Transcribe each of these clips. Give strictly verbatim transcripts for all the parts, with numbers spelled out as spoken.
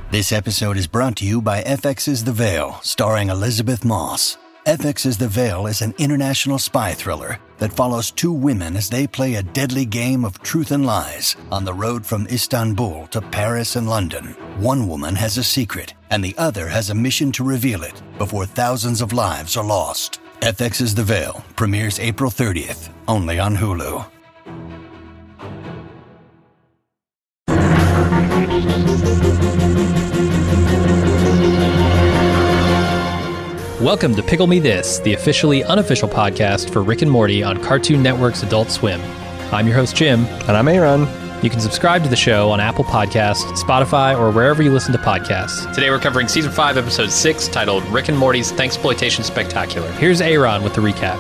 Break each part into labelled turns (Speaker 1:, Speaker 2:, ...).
Speaker 1: This episode is brought to you by F X's The Veil, starring Elizabeth Moss. F X's The Veil is an international spy thriller that follows two women as they play a deadly game of truth and lies on the road from Istanbul to Paris and London. One woman has a secret, and the other has a mission to reveal it before thousands of lives are lost. F X's The Veil premieres April thirtieth, only on Hulu.
Speaker 2: Welcome to Pickle Me This, the officially unofficial podcast for Rick and Morty on Cartoon Network's Adult Swim. I'm your host, Jim.
Speaker 3: And I'm Aaron.
Speaker 2: You can subscribe to the show on Apple Podcasts, Spotify, or wherever you listen to podcasts. Today we're covering Season five, Episode six, titled Rick and Morty's Thanksploitation Spectacular. Here's Aaron with the recap.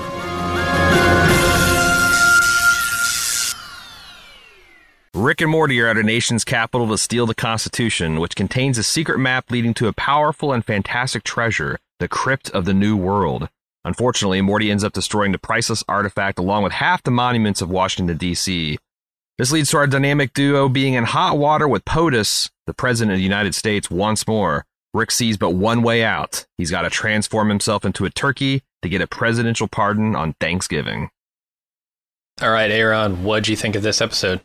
Speaker 3: Rick and Morty are at a nation's capital to steal the Constitution, which contains a secret map leading to a powerful and fantastic treasure, the Crypt of the New World. Unfortunately, Morty ends up destroying the priceless artifact along with half the monuments of Washington, D C This leads to our dynamic duo being in hot water with POTUS, the President of the United States, once more. Rick sees but one way out. He's got to transform himself into a turkey to get a presidential pardon on Thanksgiving.
Speaker 2: All right, Aaron, what'd you think of this episode?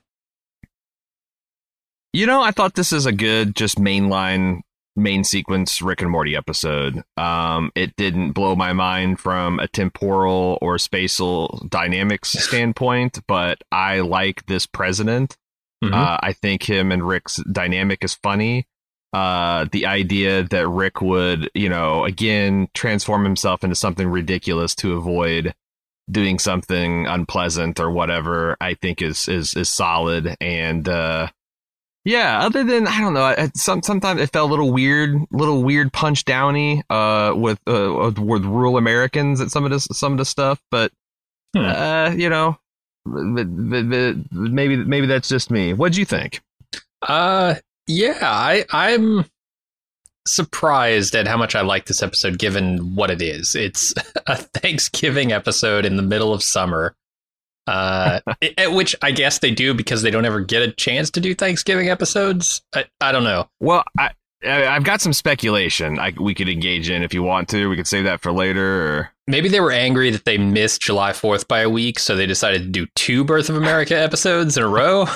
Speaker 3: You know, I thought this is a good, just mainline, main sequence Rick and Morty episode. Um, it didn't blow my mind from a temporal or spatial dynamics standpoint, but I like this president. Mm-hmm. Uh, I think him and Rick's dynamic is funny. Uh, the idea that Rick would, you know, again, transform himself into something ridiculous to avoid doing something unpleasant or whatever, I think is is is solid. And uh yeah, other than, I don't know, it, some, sometimes it felt a little weird, little weird punch downy uh, with uh, with rural Americans at some of this, some of the stuff, but hmm. uh, you know, maybe maybe that's just me. What'd you think?
Speaker 2: Uh, yeah, I I'm surprised at how much I like this episode, given what it is. It's a Thanksgiving episode in the middle of summer. Uh, it, which I guess they do because they don't ever get a chance to do Thanksgiving episodes. I, I don't know.
Speaker 3: Well, I, I've got some speculation I, we could engage in if you want to. We could save that for later. Or
Speaker 2: maybe they were angry that they missed July fourth by a week, so they decided to do two Birth of America episodes in a row.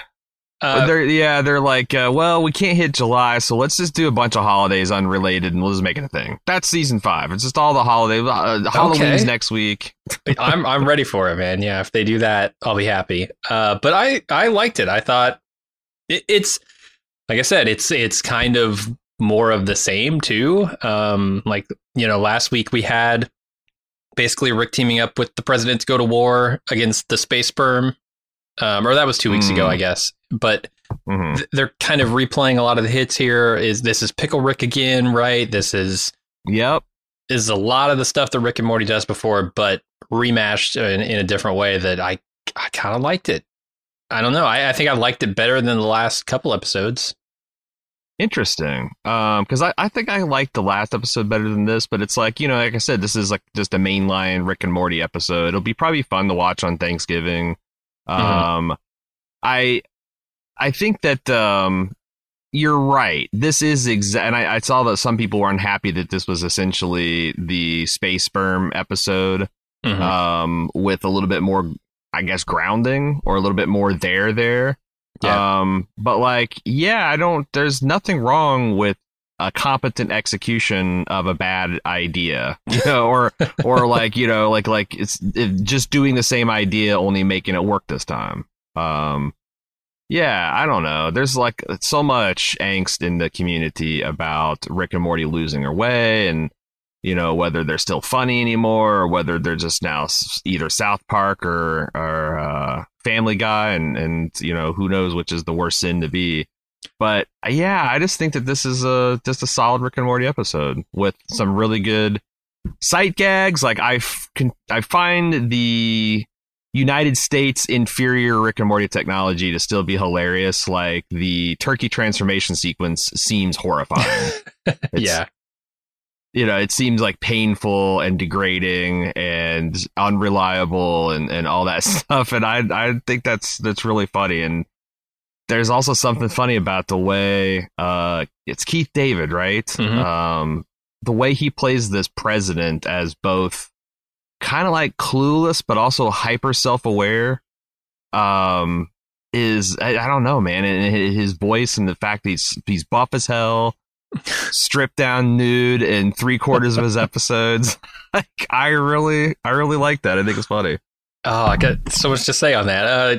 Speaker 3: Uh, they're, yeah, they're like, uh, well, we can't hit July, so let's just do a bunch of holidays unrelated, and we'll just make it a thing. That's season five. It's just all the holidays. Uh, Halloween's okay. Next week.
Speaker 2: I'm I'm ready for it, man. Yeah, if they do that, I'll be happy. Uh, but I, I liked it. I thought it, it's, like I said, it's it's kind of more of the same too. Um, like, you know, last week we had basically Rick teaming up with the president to go to war against the space sperm. Um, or that was two weeks mm. ago, I guess. But mm-hmm. th- they're kind of replaying a lot of the hits here. Is this is Pickle Rick again, right? This is
Speaker 3: yep.
Speaker 2: Is a lot of the stuff that Rick and Morty does before, but remashed in, in a different way that I I kind of liked it. I don't know. I, I think I liked it better than the last couple episodes.
Speaker 3: Interesting. Um, because I, I think I liked the last episode better than this, but it's like, you know, like I said, this is like just a mainline Rick and Morty episode. It'll be probably fun to watch on Thanksgiving. Um, mm-hmm. I, I think that, um, you're right. This is exact, and I, I saw that some people were unhappy that this was essentially the space sperm episode, mm-hmm. um, with a little bit more, I guess, grounding or a little bit more there, there. Yeah. Um, but like, yeah, I don't, there's nothing wrong with a competent execution of a bad idea, you know, or or like, you know, like like it's it, just doing the same idea, only making it work this time. Um, yeah, I don't know. There's like so much angst in the community about Rick and Morty losing their way, and you know, whether they're still funny anymore or whether they're just now either South Park or or uh, Family Guy, and and you know, who knows which is the worst sin to be. But yeah, I just think that this is a just a solid Rick and Morty episode with some really good sight gags. Like I, f- can, I find the United States inferior Rick and Morty technology to still be hilarious. Like the turkey transformation sequence seems horrifying.
Speaker 2: Yeah,
Speaker 3: you know, it seems like painful and degrading and unreliable and, and all that stuff. And I I think that's that's really funny. And there's also something funny about the way uh, it's Keith David, right?
Speaker 2: Mm-hmm.
Speaker 3: Um, the way he plays this president as both kind of like clueless, but also hyper self-aware, um, is, I, I don't know, man. And his voice and the fact that he's, he's buff as hell, stripped down nude in three quarters of his episodes. Like, I really, I really like that. I think it's funny.
Speaker 2: Oh, I got so much to say on that. Uh,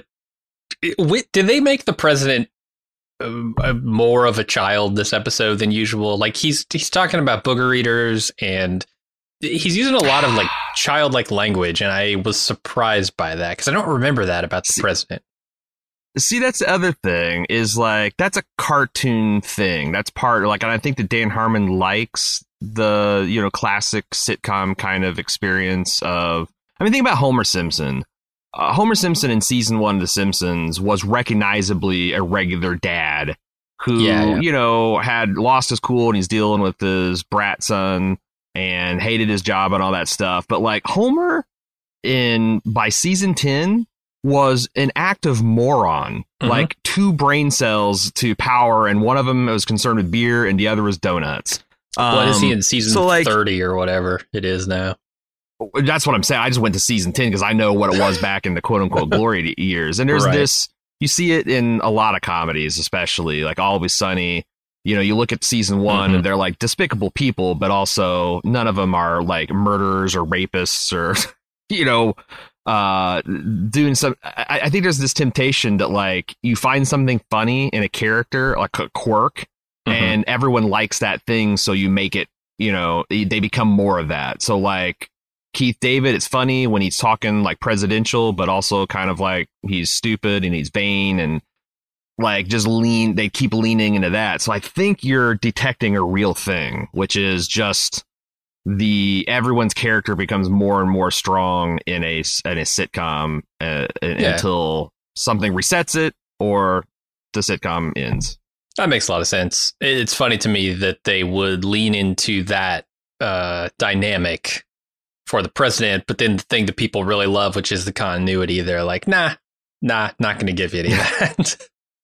Speaker 2: it, did they make the president uh, more of a child this episode than usual? Like he's he's talking about booger eaters and he's using a lot of like childlike language, and I was surprised by that because I don't remember that about the see, president.
Speaker 3: See, that's the other thing is like that's a cartoon thing. That's part like, and I think that Dan Harmon likes the, you know, classic sitcom kind of experience of. I mean, think about Homer Simpson. Uh, Homer Simpson in season one of The Simpsons was recognizably a regular dad who, yeah, yeah. you know, had lost his cool and he's dealing with his brat son and hated his job and all that stuff. But like Homer in by season ten was an active moron, mm-hmm. like two brain cells to power. And one of them was concerned with beer and the other was donuts.
Speaker 2: Um, what is he in season so like, thirty or whatever it is now?
Speaker 3: That's what I'm saying. I just went to season ten because I know what it was back in the quote unquote glory years. And there's right. this, you see it in a lot of comedies, especially like Always Sunny. You know, you look at season one mm-hmm. and they're like despicable people, but also none of them are like murderers or rapists or, you know, uh, doing some. I, I think there's this temptation that like you find something funny in a character, like a quirk, mm-hmm. and everyone likes that thing. So you make it, you know, they become more of that. So like, Keith David, it's funny when he's talking like presidential, but also kind of like he's stupid and he's vain and like just lean. They keep leaning into that. So I think you're detecting a real thing, which is just the everyone's character becomes more and more strong in a in a sitcom uh, yeah. until something resets it or the sitcom ends.
Speaker 2: That makes a lot of sense. It's funny to me that they would lean into that uh, dynamic for the president, but then the thing that people really love, which is the continuity, they're like, nah, nah, not going to give you any of that.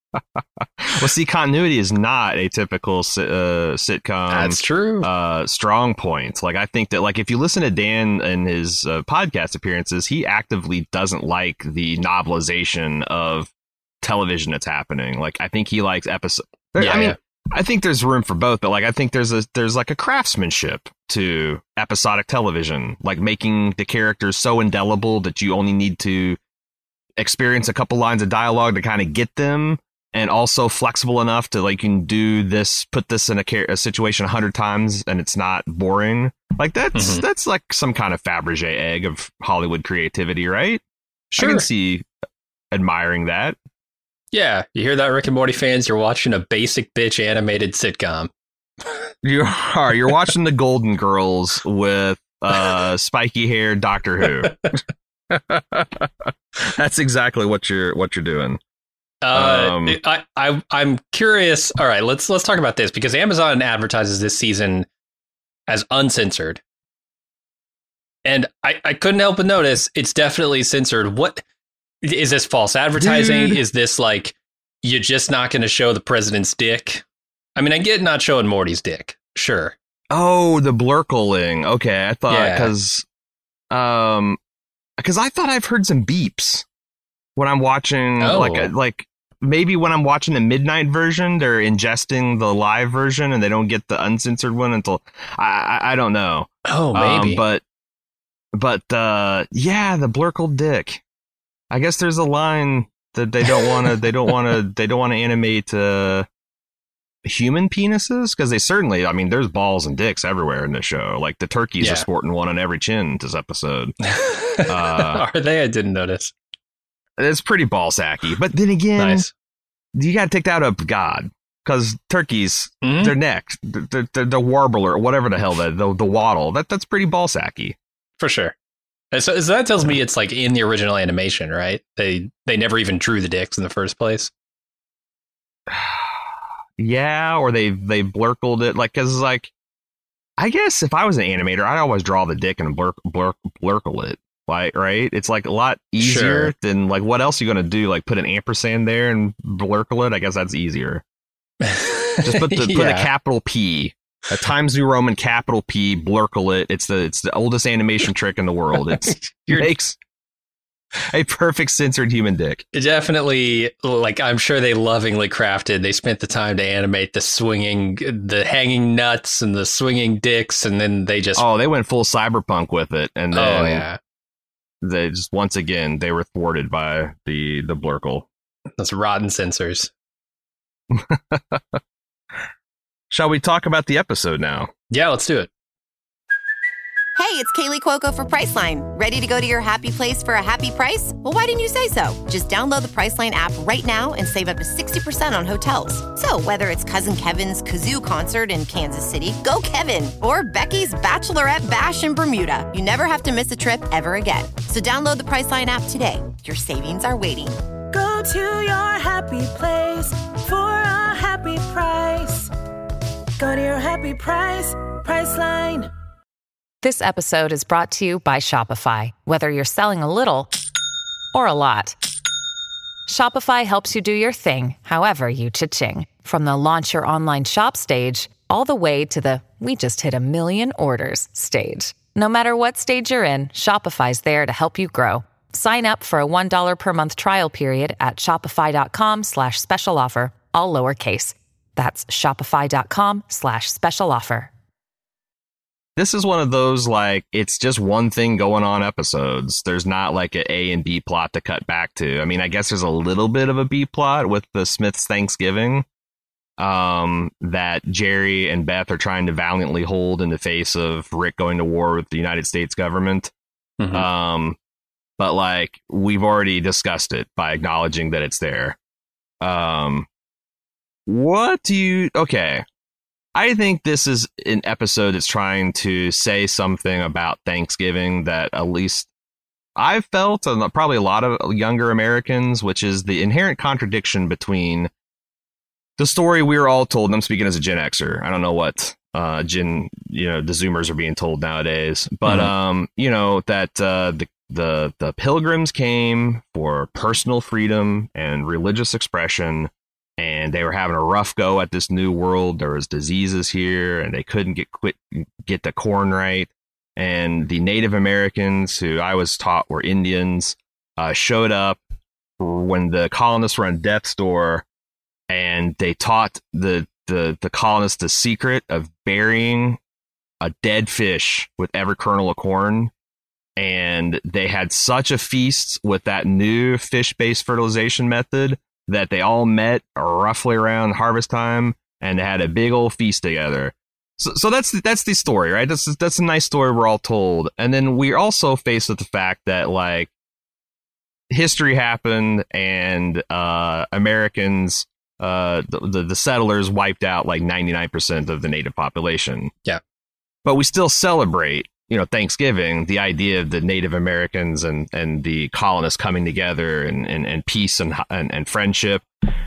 Speaker 3: Well, see, continuity is not a typical uh, sitcom.
Speaker 2: That's true.
Speaker 3: Uh, strong point. Like, I think that, like, if you listen to Dan and his uh, podcast appearances, he actively doesn't like the novelization of television that's happening. Like, I think he likes episode.
Speaker 2: Yeah,
Speaker 3: I mean,
Speaker 2: yeah.
Speaker 3: I think there's room for both, but like I think there's a there's like a craftsmanship to episodic television, like making the characters so indelible that you only need to experience a couple lines of dialogue to kind of get them, and also flexible enough to like you can do this, put this in a, a situation a hundred times and it's not boring. Like that's mm-hmm. that's like some kind of Fabergé egg of Hollywood creativity, right?
Speaker 2: Sure.
Speaker 3: I can see admiring that.
Speaker 2: Yeah, you hear that, Rick and Morty fans? You're watching a basic bitch animated sitcom.
Speaker 3: You are. You're watching the Golden Girls with uh, spiky hair Doctor Who. That's exactly what you're what you're doing.
Speaker 2: Uh,
Speaker 3: um,
Speaker 2: I, I I'm curious. All right, let's let's talk about this because Amazon advertises this season as uncensored, and I, I couldn't help but notice it's definitely censored. What? Is this false advertising? Dude. Is this like you're just not going to show the president's dick? I mean, I get not showing Morty's dick. Sure.
Speaker 3: Oh, the blurkling. Okay, I thought because, yeah. um, because I thought I've heard some beeps when I'm watching,
Speaker 2: oh.
Speaker 3: like, a, like maybe when I'm watching the midnight version, they're ingesting the live version and they don't get the uncensored one until I, I, I don't know.
Speaker 2: Oh, maybe.
Speaker 3: Um, but, but, uh, yeah, the blurkled dick. I guess there's a line that they don't want to. They don't want to. They don't want to animate uh, human penises because they certainly. I mean, there's balls and dicks everywhere in the show. Like the turkeys
Speaker 2: yeah.
Speaker 3: are sporting one on every chin this episode. uh,
Speaker 2: are they? I didn't notice.
Speaker 3: It's pretty ball sacky. But then again,
Speaker 2: nice.
Speaker 3: You got to take that up God because turkeys,
Speaker 2: mm-hmm.
Speaker 3: their neck, the the, the warbler, whatever the hell the the, the waddle. That that's pretty ball sacky
Speaker 2: for sure. So, so that tells me it's like in the original animation, right? They they never even drew the dicks in the first place.
Speaker 3: Yeah, or they they blurkled it like because like I guess if I was an animator, I'd always draw the dick and blur, blur, blurkle it. Like, right? It's like a lot easier
Speaker 2: Sure.
Speaker 3: than like what else are you gonna do? Like put an ampersand there and blurkle it? I guess that's easier. Just put the put a
Speaker 2: Yeah.
Speaker 3: capital P, a Times New Roman capital P, blurkle it. It's the it's the oldest animation trick in the world. It's it
Speaker 2: You're-
Speaker 3: makes a perfect censored human dick.
Speaker 2: Definitely, like I'm sure they lovingly crafted. They spent the time to animate the swinging, the hanging nuts and the swinging dicks, and then they just
Speaker 3: Oh, they went full cyberpunk with it, and then
Speaker 2: oh yeah,
Speaker 3: they just once again they were thwarted by the the blurkle.
Speaker 2: those rotten censors.
Speaker 3: Shall we talk about the episode now?
Speaker 2: Yeah, let's do it.
Speaker 4: Hey, it's Kaylee Cuoco for Priceline. Ready to go to your happy place for a happy price? Well, why didn't you say so? Just download the Priceline app right now and save up to sixty percent on hotels. So whether it's Cousin Kevin's Kazoo Concert in Kansas City, go Kevin, or Becky's Bachelorette Bash in Bermuda, you never have to miss a trip ever again. So download the Priceline app today. Your savings are waiting.
Speaker 5: Go to your happy place for a happy price. Go to your happy price, Priceline.
Speaker 6: This episode is brought to you by Shopify. Whether you're selling a little or a lot, Shopify helps you do your thing, however you cha-ching. From the launch your online shop stage, all the way to the we just hit a million orders stage. No matter what stage you're in, Shopify's there to help you grow. Sign up for a one dollar per month trial period at shopify.com slash special offer, all lowercase. That's shopify.com slash special offer.
Speaker 3: This is one of those, like, it's just one thing going on episodes. There's not like an A and B plot to cut back to. I mean, I guess there's a little bit of a B plot with the Smith's Thanksgiving um, that Jerry and Beth are trying to valiantly hold in the face of Rick going to war with the United States government.
Speaker 2: Mhm.
Speaker 3: Um, but, like, we've already discussed it by acknowledging that it's there. Um, what do you... Okay. I think this is an episode that's trying to say something about Thanksgiving that at least I've felt, and probably a lot of younger Americans, which is the inherent contradiction between the story we were all told. And I'm speaking as a Gen Xer. I don't know what uh, Gen, you know, the Zoomers are being told nowadays, but
Speaker 2: Mhm.
Speaker 3: um, you know that uh, the the the Pilgrims came for personal freedom and religious expression. And they were having a rough go at this new world. There was diseases here, and they couldn't get quit get the corn right. And the Native Americans, who I was taught were Indians, uh, showed up when the colonists were on death's door, and they taught the the the colonists the secret of burying a dead fish with every kernel of corn. And they had such a feast with that new fish-based fertilization method that they all met roughly around harvest time and they had a big old feast together. So, so that's that's the story, right? That's that's a nice story we're all told. And then we're also faced with the fact that, like, history happened and uh, Americans, uh, the, the the settlers wiped out like ninety-nine percent of the native population.
Speaker 2: Yeah.
Speaker 3: But we still celebrate, you know, Thanksgiving, the idea of the Native Americans and, and the colonists coming together and, and, and peace and, and and friendship.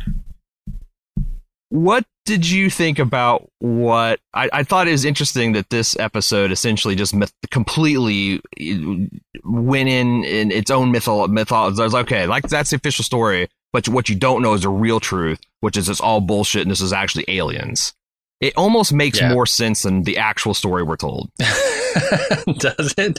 Speaker 3: What did you think about what I, I thought it was interesting that this episode essentially just myth, completely went in in its own mytho mythology. I was like, okay, like that's the official story, but what you don't know is the real truth, which is it's all bullshit and this is actually aliens. It almost makes
Speaker 2: Yeah.
Speaker 3: more sense than the actual story we're told.
Speaker 2: Does it?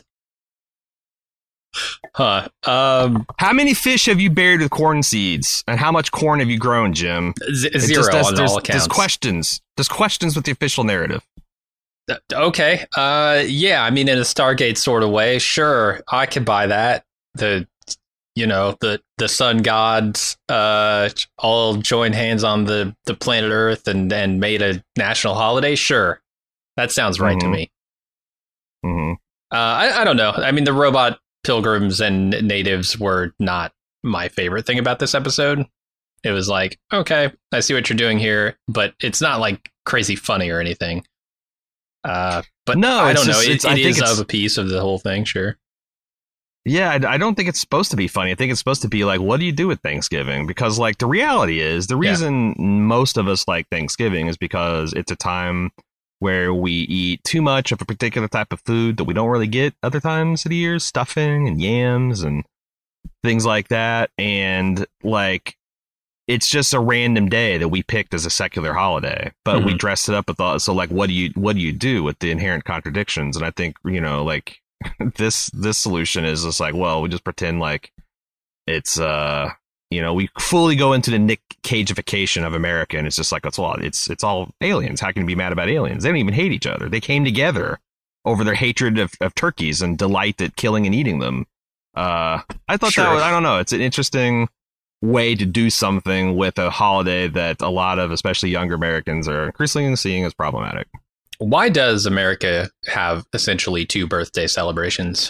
Speaker 2: Huh. Um,
Speaker 3: How many fish have you buried with corn seeds? And how much corn have you grown, Jim?
Speaker 2: z-
Speaker 3: It
Speaker 2: zero
Speaker 3: just does-
Speaker 2: on
Speaker 3: there's,
Speaker 2: all
Speaker 3: There's
Speaker 2: accounts.
Speaker 3: questions. There's questions with the official narrative.
Speaker 2: Uh, Okay. Uh, yeah. I mean, in a Stargate sort of way, sure, I could buy that. The, you know, the the sun gods uh, all joined hands on the, the planet Earth and and made a national holiday. Sure, that sounds right to
Speaker 3: Mhm.
Speaker 2: me.
Speaker 3: hmm
Speaker 2: Uh, I I don't know. I mean, the robot pilgrims and natives were not my favorite thing about this episode. It was like, okay, I see what you're doing here, but it's not like crazy funny or anything. Uh, but
Speaker 3: No,
Speaker 2: I
Speaker 3: it's
Speaker 2: don't know.
Speaker 3: just-
Speaker 2: It,
Speaker 3: it's- I
Speaker 2: it
Speaker 3: think
Speaker 2: is
Speaker 3: it's-
Speaker 2: of a piece of the whole thing, sure.
Speaker 3: Yeah, I, I don't think it's supposed to be funny. I think it's supposed to be like, what do you do with Thanksgiving? Because, like, the reality is, the
Speaker 2: Yeah.
Speaker 3: reason most of us like Thanksgiving is because it's a time where we eat too much of a particular type of food that we don't really get other times of the year, stuffing and yams and things like that. And like, it's just a random day that we picked as a secular holiday, but mm-hmm. we dressed it up with all. So like, what do you, what do you do with the inherent contradictions? And I think, you know, like this, this solution is just like, well, we just pretend like it's, uh, you know, we fully go into the Nick Cageification of America, and it's just like, it's all, it's, it's all aliens. How can you be mad about aliens? They don't even hate each other. They came together over their hatred of, of turkeys and delight at killing and eating them. Uh, I thought sure. that was, I don't know. It's an interesting way to do something with a holiday that a lot of, especially younger Americans, are increasingly seeing as problematic.
Speaker 2: Why does America have essentially two birthday celebrations?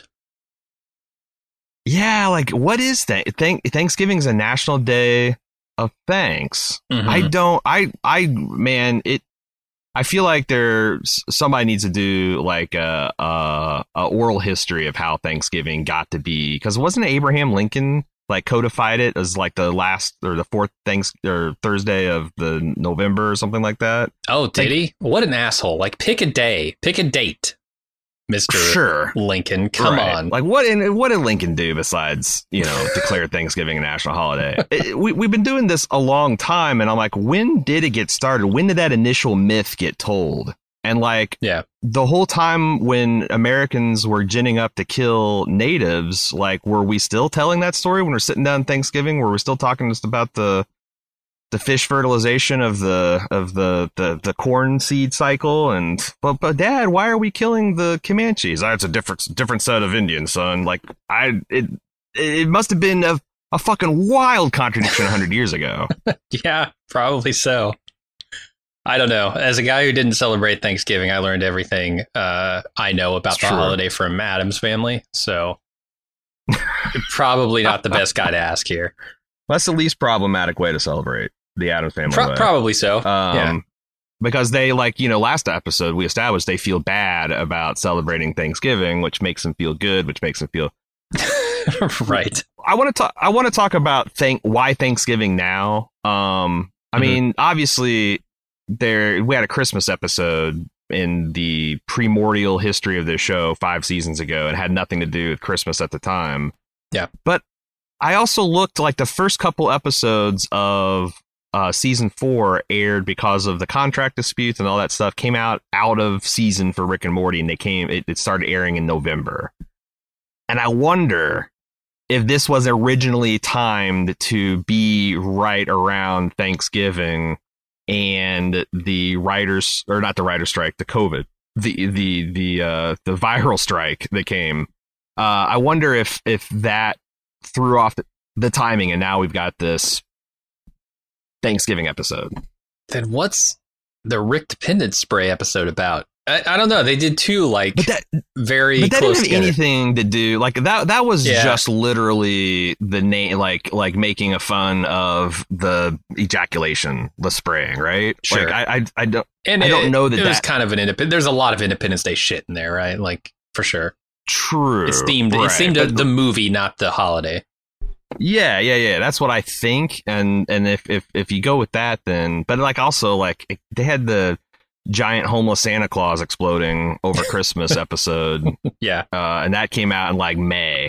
Speaker 3: Yeah, like, what is that? Thank- Thanksgiving's a national day of thanks. Mm-hmm. I don't, I, I, man, it, I feel like there's somebody needs to do like a, a, a oral history of how Thanksgiving got to be, because wasn't it Abraham Lincoln like codified it as like the last or the fourth thanks or Thursday of the November or something like that?
Speaker 2: Oh, did
Speaker 3: like,
Speaker 2: he? What an asshole! Like, pick a day, pick a date, Mister
Speaker 3: Sure.
Speaker 2: Lincoln. Come
Speaker 3: right.
Speaker 2: on.
Speaker 3: Like, what in, what did Lincoln do besides, you know, declare Thanksgiving a national holiday? it, we, we've been doing this a long time. And I'm like, when did it get started? When did that initial myth get told? And like,
Speaker 2: yeah,
Speaker 3: the whole time when Americans were ginning up to kill natives, like, were we still telling that story when we're sitting down Thanksgiving? Were we still talking just about the the fish fertilization of the of the, the, the corn seed cycle? And but but Dad, why are we killing the Comanches? Oh, it's a different different set of Indians, son. Like, I it it must have been a, a fucking wild contradiction a hundred years ago.
Speaker 2: Yeah, probably so. I don't know. As a guy who didn't celebrate Thanksgiving, I learned everything uh, I know about
Speaker 3: it's
Speaker 2: the
Speaker 3: true.
Speaker 2: holiday from Adam's family. So probably not the best guy to ask here.
Speaker 3: That's the least problematic way to celebrate the Addams Family
Speaker 2: Pro-
Speaker 3: way.
Speaker 2: Probably so.
Speaker 3: Um,
Speaker 2: yeah.
Speaker 3: Because they, like, you know, last episode we established they feel bad about celebrating Thanksgiving, which makes them feel good, which makes them feel
Speaker 2: right.
Speaker 3: I want to talk. I want to talk about thank why Thanksgiving now. Um, I mm-hmm. mean, obviously, there we had a Christmas episode in the primordial history of this show five seasons ago. It had nothing to do with Christmas at the time.
Speaker 2: Yeah,
Speaker 3: but I also looked like the first couple episodes of uh, season four aired because of the contract disputes and all that stuff came out out of season for Rick and Morty, and they came. It, it started airing in November, and I wonder if this was originally timed to be right around Thanksgiving and the writers, or not the writer strike, the COVID, the the the uh, the viral strike that came. Uh, I wonder if if that threw off the, the timing, and now we've got this Thanksgiving episode.
Speaker 2: Then what's the Rick Dependence Spray episode about? I, I don't know. They did two like
Speaker 3: but that,
Speaker 2: very
Speaker 3: but that
Speaker 2: close
Speaker 3: didn't have
Speaker 2: together.
Speaker 3: anything to do like that. That was
Speaker 2: yeah.
Speaker 3: just literally the name, like like making a fun of the ejaculation, the spraying, right?
Speaker 2: Sure.
Speaker 3: Like, I, I I don't
Speaker 2: and
Speaker 3: I
Speaker 2: it,
Speaker 3: don't know that
Speaker 2: it
Speaker 3: that
Speaker 2: was kind of an independent. There's a lot of Independence Day shit in there, right? Like, for sure.
Speaker 3: True.
Speaker 2: It's themed.
Speaker 3: Right.
Speaker 2: It's themed
Speaker 3: but,
Speaker 2: the movie, not the holiday.
Speaker 3: Yeah, yeah, yeah. That's what I think. And and if if if you go with that, then but like also like it, they had the giant homeless Santa Claus exploding over Christmas episode.
Speaker 2: Yeah.
Speaker 3: Uh, and that came out in like May.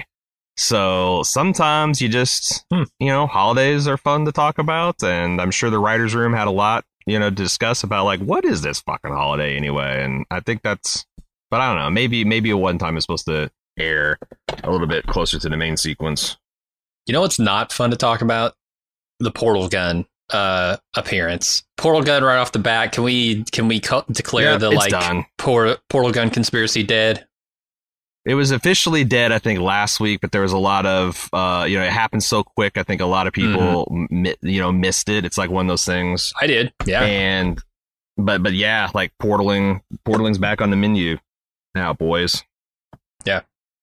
Speaker 3: So sometimes you just, hmm. you know, holidays are fun to talk about. And I'm sure the writer's room had a lot, you know, to discuss about like, what is this fucking holiday anyway? And I think that's, but I don't know, maybe, maybe a one time is supposed to air a little bit closer to the main sequence.
Speaker 2: You know what's not fun to talk about? The portal gun uh appearance. Portal gun right off the bat. Can we can we co- declare
Speaker 3: yeah,
Speaker 2: the like por- portal gun conspiracy dead?
Speaker 3: It was officially dead, I think, last week, but there was a lot of uh you know, it happened so quick. I think a lot of people mm-hmm. mi- you know missed it. It's like one of those things.
Speaker 2: I did. Yeah.
Speaker 3: And but but yeah, like portaling portaling's back on the menu now, boys.
Speaker 2: Yeah.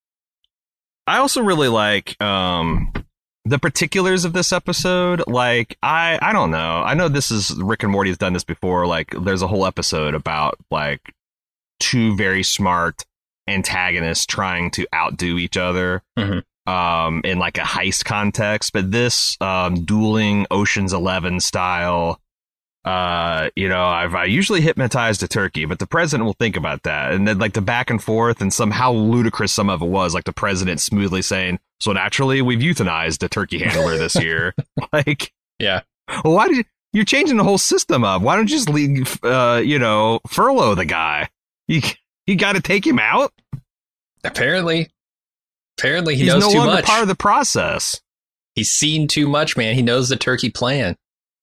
Speaker 3: I also really like um the particulars of this episode. Like, I, I don't know. I know this is Rick and Morty has done this before. Like, there's a whole episode about like two very smart antagonists trying to outdo each other mm-hmm. um, in like a heist context. But this um, dueling Ocean's Eleven style uh, you know, I've I usually hypnotized a turkey, but the president will think about that. And then like the back and forth and somehow ludicrous some of it was, like the president smoothly saying, so naturally we've euthanized a turkey handler this year. Like,
Speaker 2: yeah.
Speaker 3: Well, why did you, you're changing the whole system up? Why don't you just leave, uh, you know, furlough the guy? You, you got to take him out?
Speaker 2: Apparently. Apparently he
Speaker 3: He's
Speaker 2: knows
Speaker 3: no
Speaker 2: too
Speaker 3: longer
Speaker 2: much.
Speaker 3: part of the process.
Speaker 2: He's seen too much, man. He knows the turkey plan.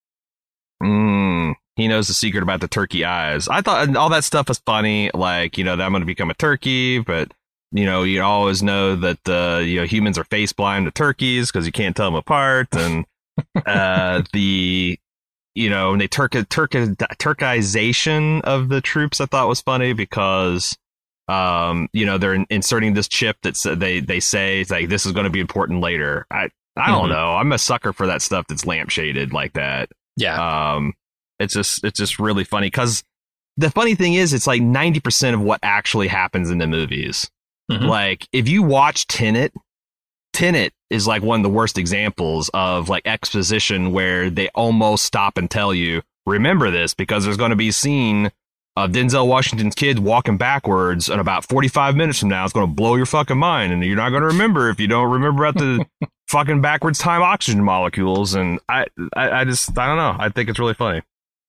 Speaker 3: Mm, he knows the secret about the turkey eyes. I thought all that stuff was funny. Like, you know, that I'm going to become a turkey, but, you know, you always know that, uh, you know, humans are face blind to turkeys because you can't tell them apart. And uh, the, you know, and they turk turk turkization of the troops I thought was funny because, um, you know, they're in, inserting this chip that they, they say it's like, this is going to be important later. I, I don't
Speaker 2: Mm-hmm.
Speaker 3: know. I'm a sucker for that stuff that's lampshaded like that.
Speaker 2: Yeah.
Speaker 3: Um, it's just it's just really funny because the funny thing is, it's like ninety percent of what actually happens in the movies.
Speaker 2: Mhm.
Speaker 3: Like if you watch Tenet, Tenet is like one of the worst examples of like exposition where they almost stop and tell you, remember this because there's going to be a scene of Denzel Washington's kid walking backwards and about forty-five minutes from now it's going to blow your fucking mind and you're not going to remember if you don't remember about the fucking backwards time oxygen molecules. And I, I I just I don't know, I think it's really funny.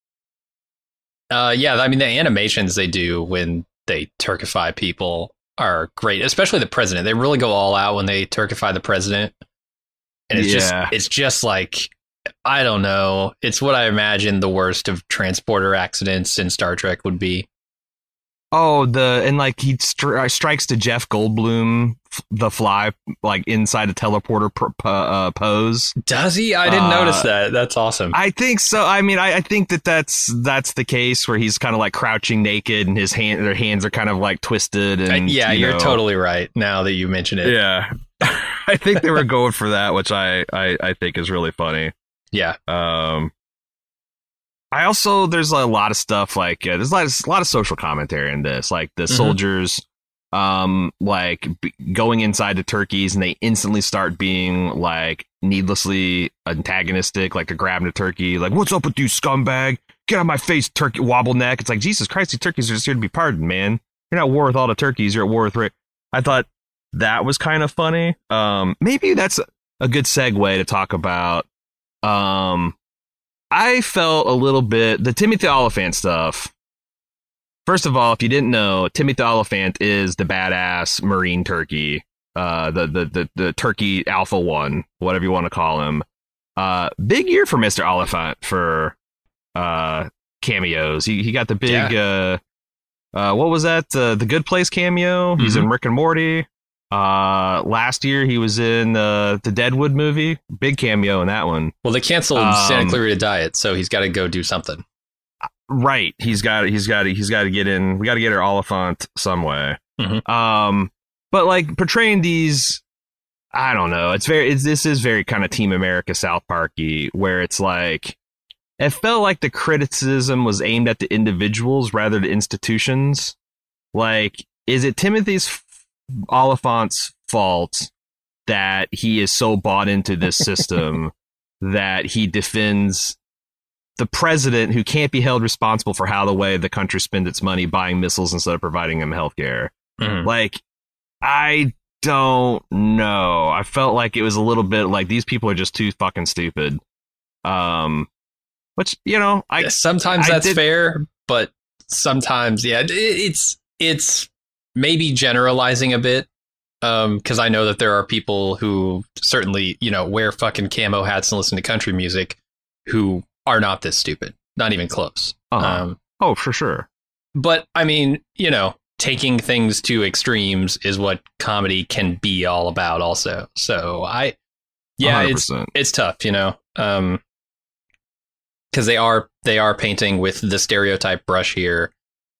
Speaker 2: Uh, yeah, I mean, the animations they do when they turkify people are great, especially the president. They really go all out when they turkify the president. And it's
Speaker 3: Yeah.
Speaker 2: just it's just like, I don't know. It's what I imagine the worst of transporter accidents in Star Trek would be.
Speaker 3: Oh, the and like he stri- strikes to Jeff Goldblum, f- the Fly, like inside a teleporter pr- p- uh, pose.
Speaker 2: Does he? I didn't
Speaker 3: Uh,
Speaker 2: notice that. That's awesome.
Speaker 3: I think so. I mean, I, I think that that's that's the case where he's kind of like crouching naked and his hand, their hands are kind of like twisted. And
Speaker 2: I- yeah,
Speaker 3: you
Speaker 2: you're
Speaker 3: know,
Speaker 2: totally right. Now that you mention it.
Speaker 3: Yeah, I think they were going for that, which I, I I think is really funny.
Speaker 2: Yeah.
Speaker 3: Um, I also there's a lot of stuff like uh, there's a lot, of, a lot of social commentary in this, like the
Speaker 2: Mhm.
Speaker 3: soldiers, um, like b- going inside the turkeys and they instantly start being like needlessly antagonistic, like they're grabbing a turkey, like what's up with you, scumbag? Get out of my face, turkey wobble neck. It's like Jesus Christ, these turkeys are just here to be pardoned, man. You're not at war with all the turkeys. You're at war with Rick. I thought that was kind of funny. Um, maybe that's a good segue to talk about. Um, I felt a little bit the Timothy Oliphant stuff. First of all, if you didn't know, Timothy Oliphant is the badass Marine turkey, uh, the the the the turkey Alpha One, whatever you want to call him. Uh, big year for Mister Oliphant for uh cameos. He he got the big uh, uh what was that? Uh, the Good Place cameo. He's in Rick and Morty. Uh, last year he was in uh, the Deadwood movie. Big cameo in that one.
Speaker 2: Well, they canceled
Speaker 3: Um,
Speaker 2: Santa Clarita Diet, so he's got to go do something.
Speaker 3: Right. He's got he's got he's got to get in. We got to get her Oliphant some way.
Speaker 2: Mhm.
Speaker 3: Um, but like portraying these, I don't know. It's very it's, this is very kind of Team America South Parky, where it's like it felt like the criticism was aimed at the individuals rather than institutions. Like, is it Timothy's Oliphant's fault that he is so bought into this system that he defends the president who can't be held responsible for how the way the country spends its money buying missiles instead of providing them health care?
Speaker 2: Mhm.
Speaker 3: Like, I don't know. I felt like it was a little bit like these people are just too fucking stupid. Um, which, you know, I
Speaker 2: sometimes
Speaker 3: I
Speaker 2: that's
Speaker 3: did-
Speaker 2: fair, but sometimes, yeah, it, it's it's maybe generalizing a bit. Um, because I know that there are people who certainly, you know, wear fucking camo hats and listen to country music who are not this stupid, not even close.
Speaker 3: Uh-huh.
Speaker 2: Um,
Speaker 3: oh, for sure.
Speaker 2: but I mean, you know, taking things to extremes is what comedy can be all about also. So I, yeah,
Speaker 3: one hundred
Speaker 2: it's,
Speaker 3: percent.
Speaker 2: it's tough, you know, um, because they are, they are painting with the stereotype brush here,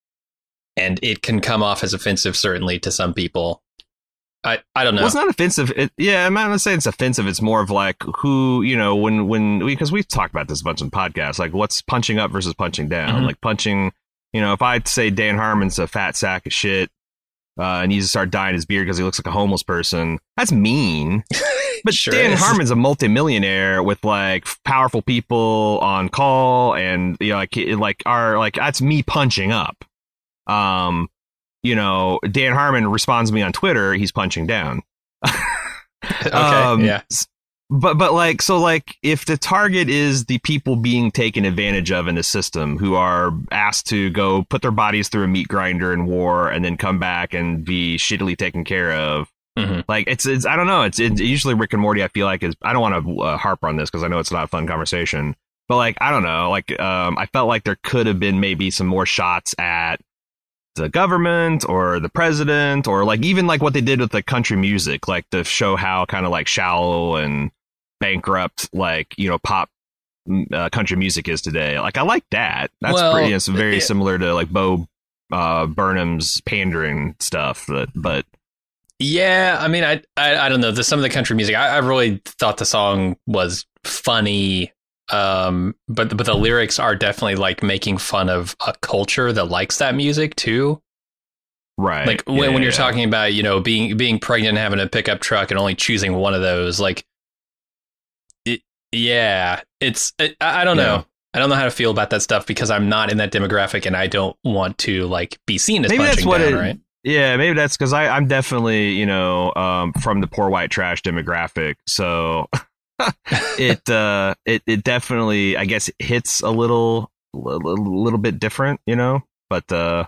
Speaker 2: and it can come off as offensive, certainly to some people. I, I don't know.
Speaker 3: Well, it's not offensive. It, yeah, I'm not gonna say it's offensive. It's more of like who, you know, when when because we've talked about this a bunch in podcasts, like what's punching up versus punching down.
Speaker 2: Mhm.
Speaker 3: Like punching, you know, if I say Dan Harmon's a fat sack of shit, uh, and needs to start dyeing his beard because he looks like a homeless person. That's mean. But
Speaker 2: Sure
Speaker 3: Dan
Speaker 2: is.
Speaker 3: Harmon's a multimillionaire with like powerful people on call, and you know, like like are like that's me punching up. Um, you know, Dan Harmon responds to me on Twitter. He's punching down.
Speaker 2: Okay.
Speaker 3: um,
Speaker 2: yeah.
Speaker 3: But but like so like if the target is the people being taken advantage of in the system who are asked to go put their bodies through a meat grinder in war and then come back and be shittily taken care of,
Speaker 2: Mm-hmm.
Speaker 3: like it's it's I don't know it's, it's usually Rick and Morty I feel like is I don't want to uh, harp on this because I know it's not a fun conversation, but like I don't know like um I felt like there could have been maybe some more shots at the government or the president or like even like what they did with the country music, like to show how kind of like shallow and bankrupt like you know pop uh, country music is today. Like I like that. That's
Speaker 2: Well,
Speaker 3: pretty. It's very
Speaker 2: it,
Speaker 3: similar to like Bo uh, Burnham's pandering stuff. But, but
Speaker 2: yeah, I mean, I I, I don't know. The, some of the country music, I, I really thought the song was funny. Um, but but the lyrics are definitely like making fun of a culture that likes that music too.
Speaker 3: right,
Speaker 2: Like
Speaker 3: yeah,
Speaker 2: when, when
Speaker 3: yeah,
Speaker 2: you're
Speaker 3: yeah.
Speaker 2: talking about, you know, being being pregnant and having a pickup truck and only choosing one of those, like, it, yeah, it's it, I, I don't
Speaker 3: Yeah.
Speaker 2: know. I don't know how to feel about that stuff because I'm not in that demographic and I don't want to like be seen as
Speaker 3: Maybe
Speaker 2: punching
Speaker 3: that's what
Speaker 2: down,
Speaker 3: it.
Speaker 2: right?
Speaker 3: Yeah, maybe that's because I'm definitely you know um, from the poor white trash demographic, so. it uh it, it definitely I guess hits a little a little bit different, you know, but uh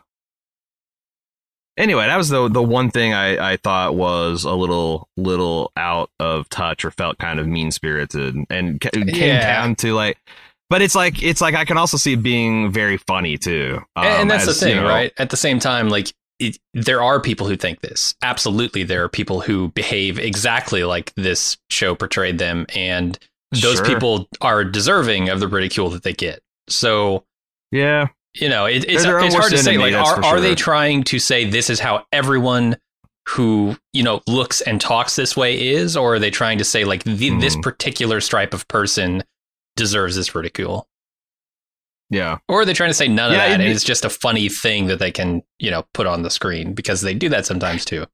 Speaker 3: anyway, that was the the one thing I I thought was a little little out of touch or felt kind of mean spirited and ca- came
Speaker 2: Yeah.
Speaker 3: down to like, but it's like it's like I can also see it being very funny too.
Speaker 2: And, and
Speaker 3: um,
Speaker 2: that's
Speaker 3: as,
Speaker 2: the thing,
Speaker 3: you know,
Speaker 2: right? At the same time, like it, there are people who think this. Absolutely, there are people who behave exactly like this show portrayed them, and those
Speaker 3: Sure.
Speaker 2: people are deserving of the ridicule that they get. So,
Speaker 3: Yeah,
Speaker 2: you know, it, it's
Speaker 3: They're their
Speaker 2: it's
Speaker 3: own
Speaker 2: hard to
Speaker 3: worst
Speaker 2: say.
Speaker 3: enemy,
Speaker 2: Like,
Speaker 3: that's
Speaker 2: are
Speaker 3: for
Speaker 2: are they
Speaker 3: sure.
Speaker 2: trying to say this is how everyone who you know looks and talks this way is, or are they trying to say like the, this
Speaker 3: Mhm.
Speaker 2: particular stripe of person deserves this ridicule?
Speaker 3: yeah.
Speaker 2: Or are they trying to say none
Speaker 3: Yeah,
Speaker 2: of that,
Speaker 3: it-
Speaker 2: and it's just a funny thing that they can, you know, put on the screen because they do that sometimes too.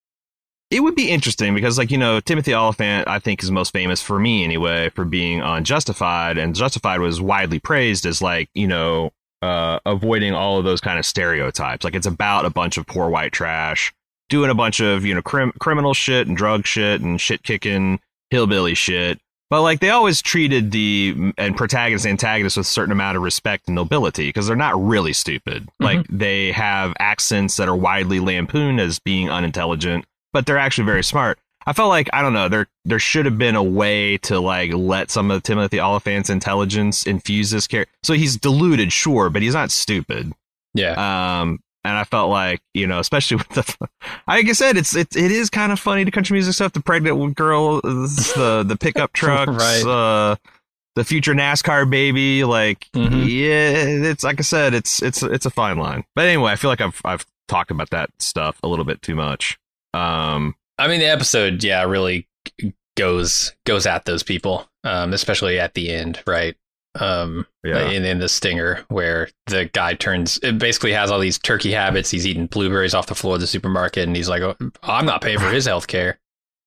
Speaker 3: It would be interesting because, like, you know, Timothy Olyphant, I think, is most famous for me anyway, for being on Justified. And Justified was widely praised as, like, you know, uh, avoiding all of those kind of stereotypes. Like, it's about a bunch of poor white trash doing a bunch of, you know, crim- criminal shit and drug shit and shit kicking hillbilly shit. But, like, they always treated the and protagonist and antagonist with a certain amount of respect and nobility because they're not really stupid. Like, they have accents that are widely lampooned as being unintelligent, but they're actually very smart. I felt like, I don't know, there there should have been a way to like let some of Timothy Olyphant's intelligence infuse this character. So he's deluded, sure, but he's not stupid.
Speaker 2: Yeah.
Speaker 3: Um, and I felt like, you know, especially with the, like I said, it's it it is kind of funny, the country music stuff, the pregnant girl, the the pickup trucks,
Speaker 2: Right.
Speaker 3: uh, the future NASCAR baby, like
Speaker 2: Mhm.
Speaker 3: yeah, it's like I said, it's it's it's a fine line. But anyway, I feel like I've I've talked about that stuff a little bit too much. Um,
Speaker 2: I mean, the episode, yeah, really goes goes at those people, um, especially at the end, right? Um,
Speaker 3: Yeah.
Speaker 2: in, in the stinger where the guy turns, it basically has all these turkey habits. He's eating blueberries off the floor of the supermarket, and he's like, oh, "I'm not paying for his health care."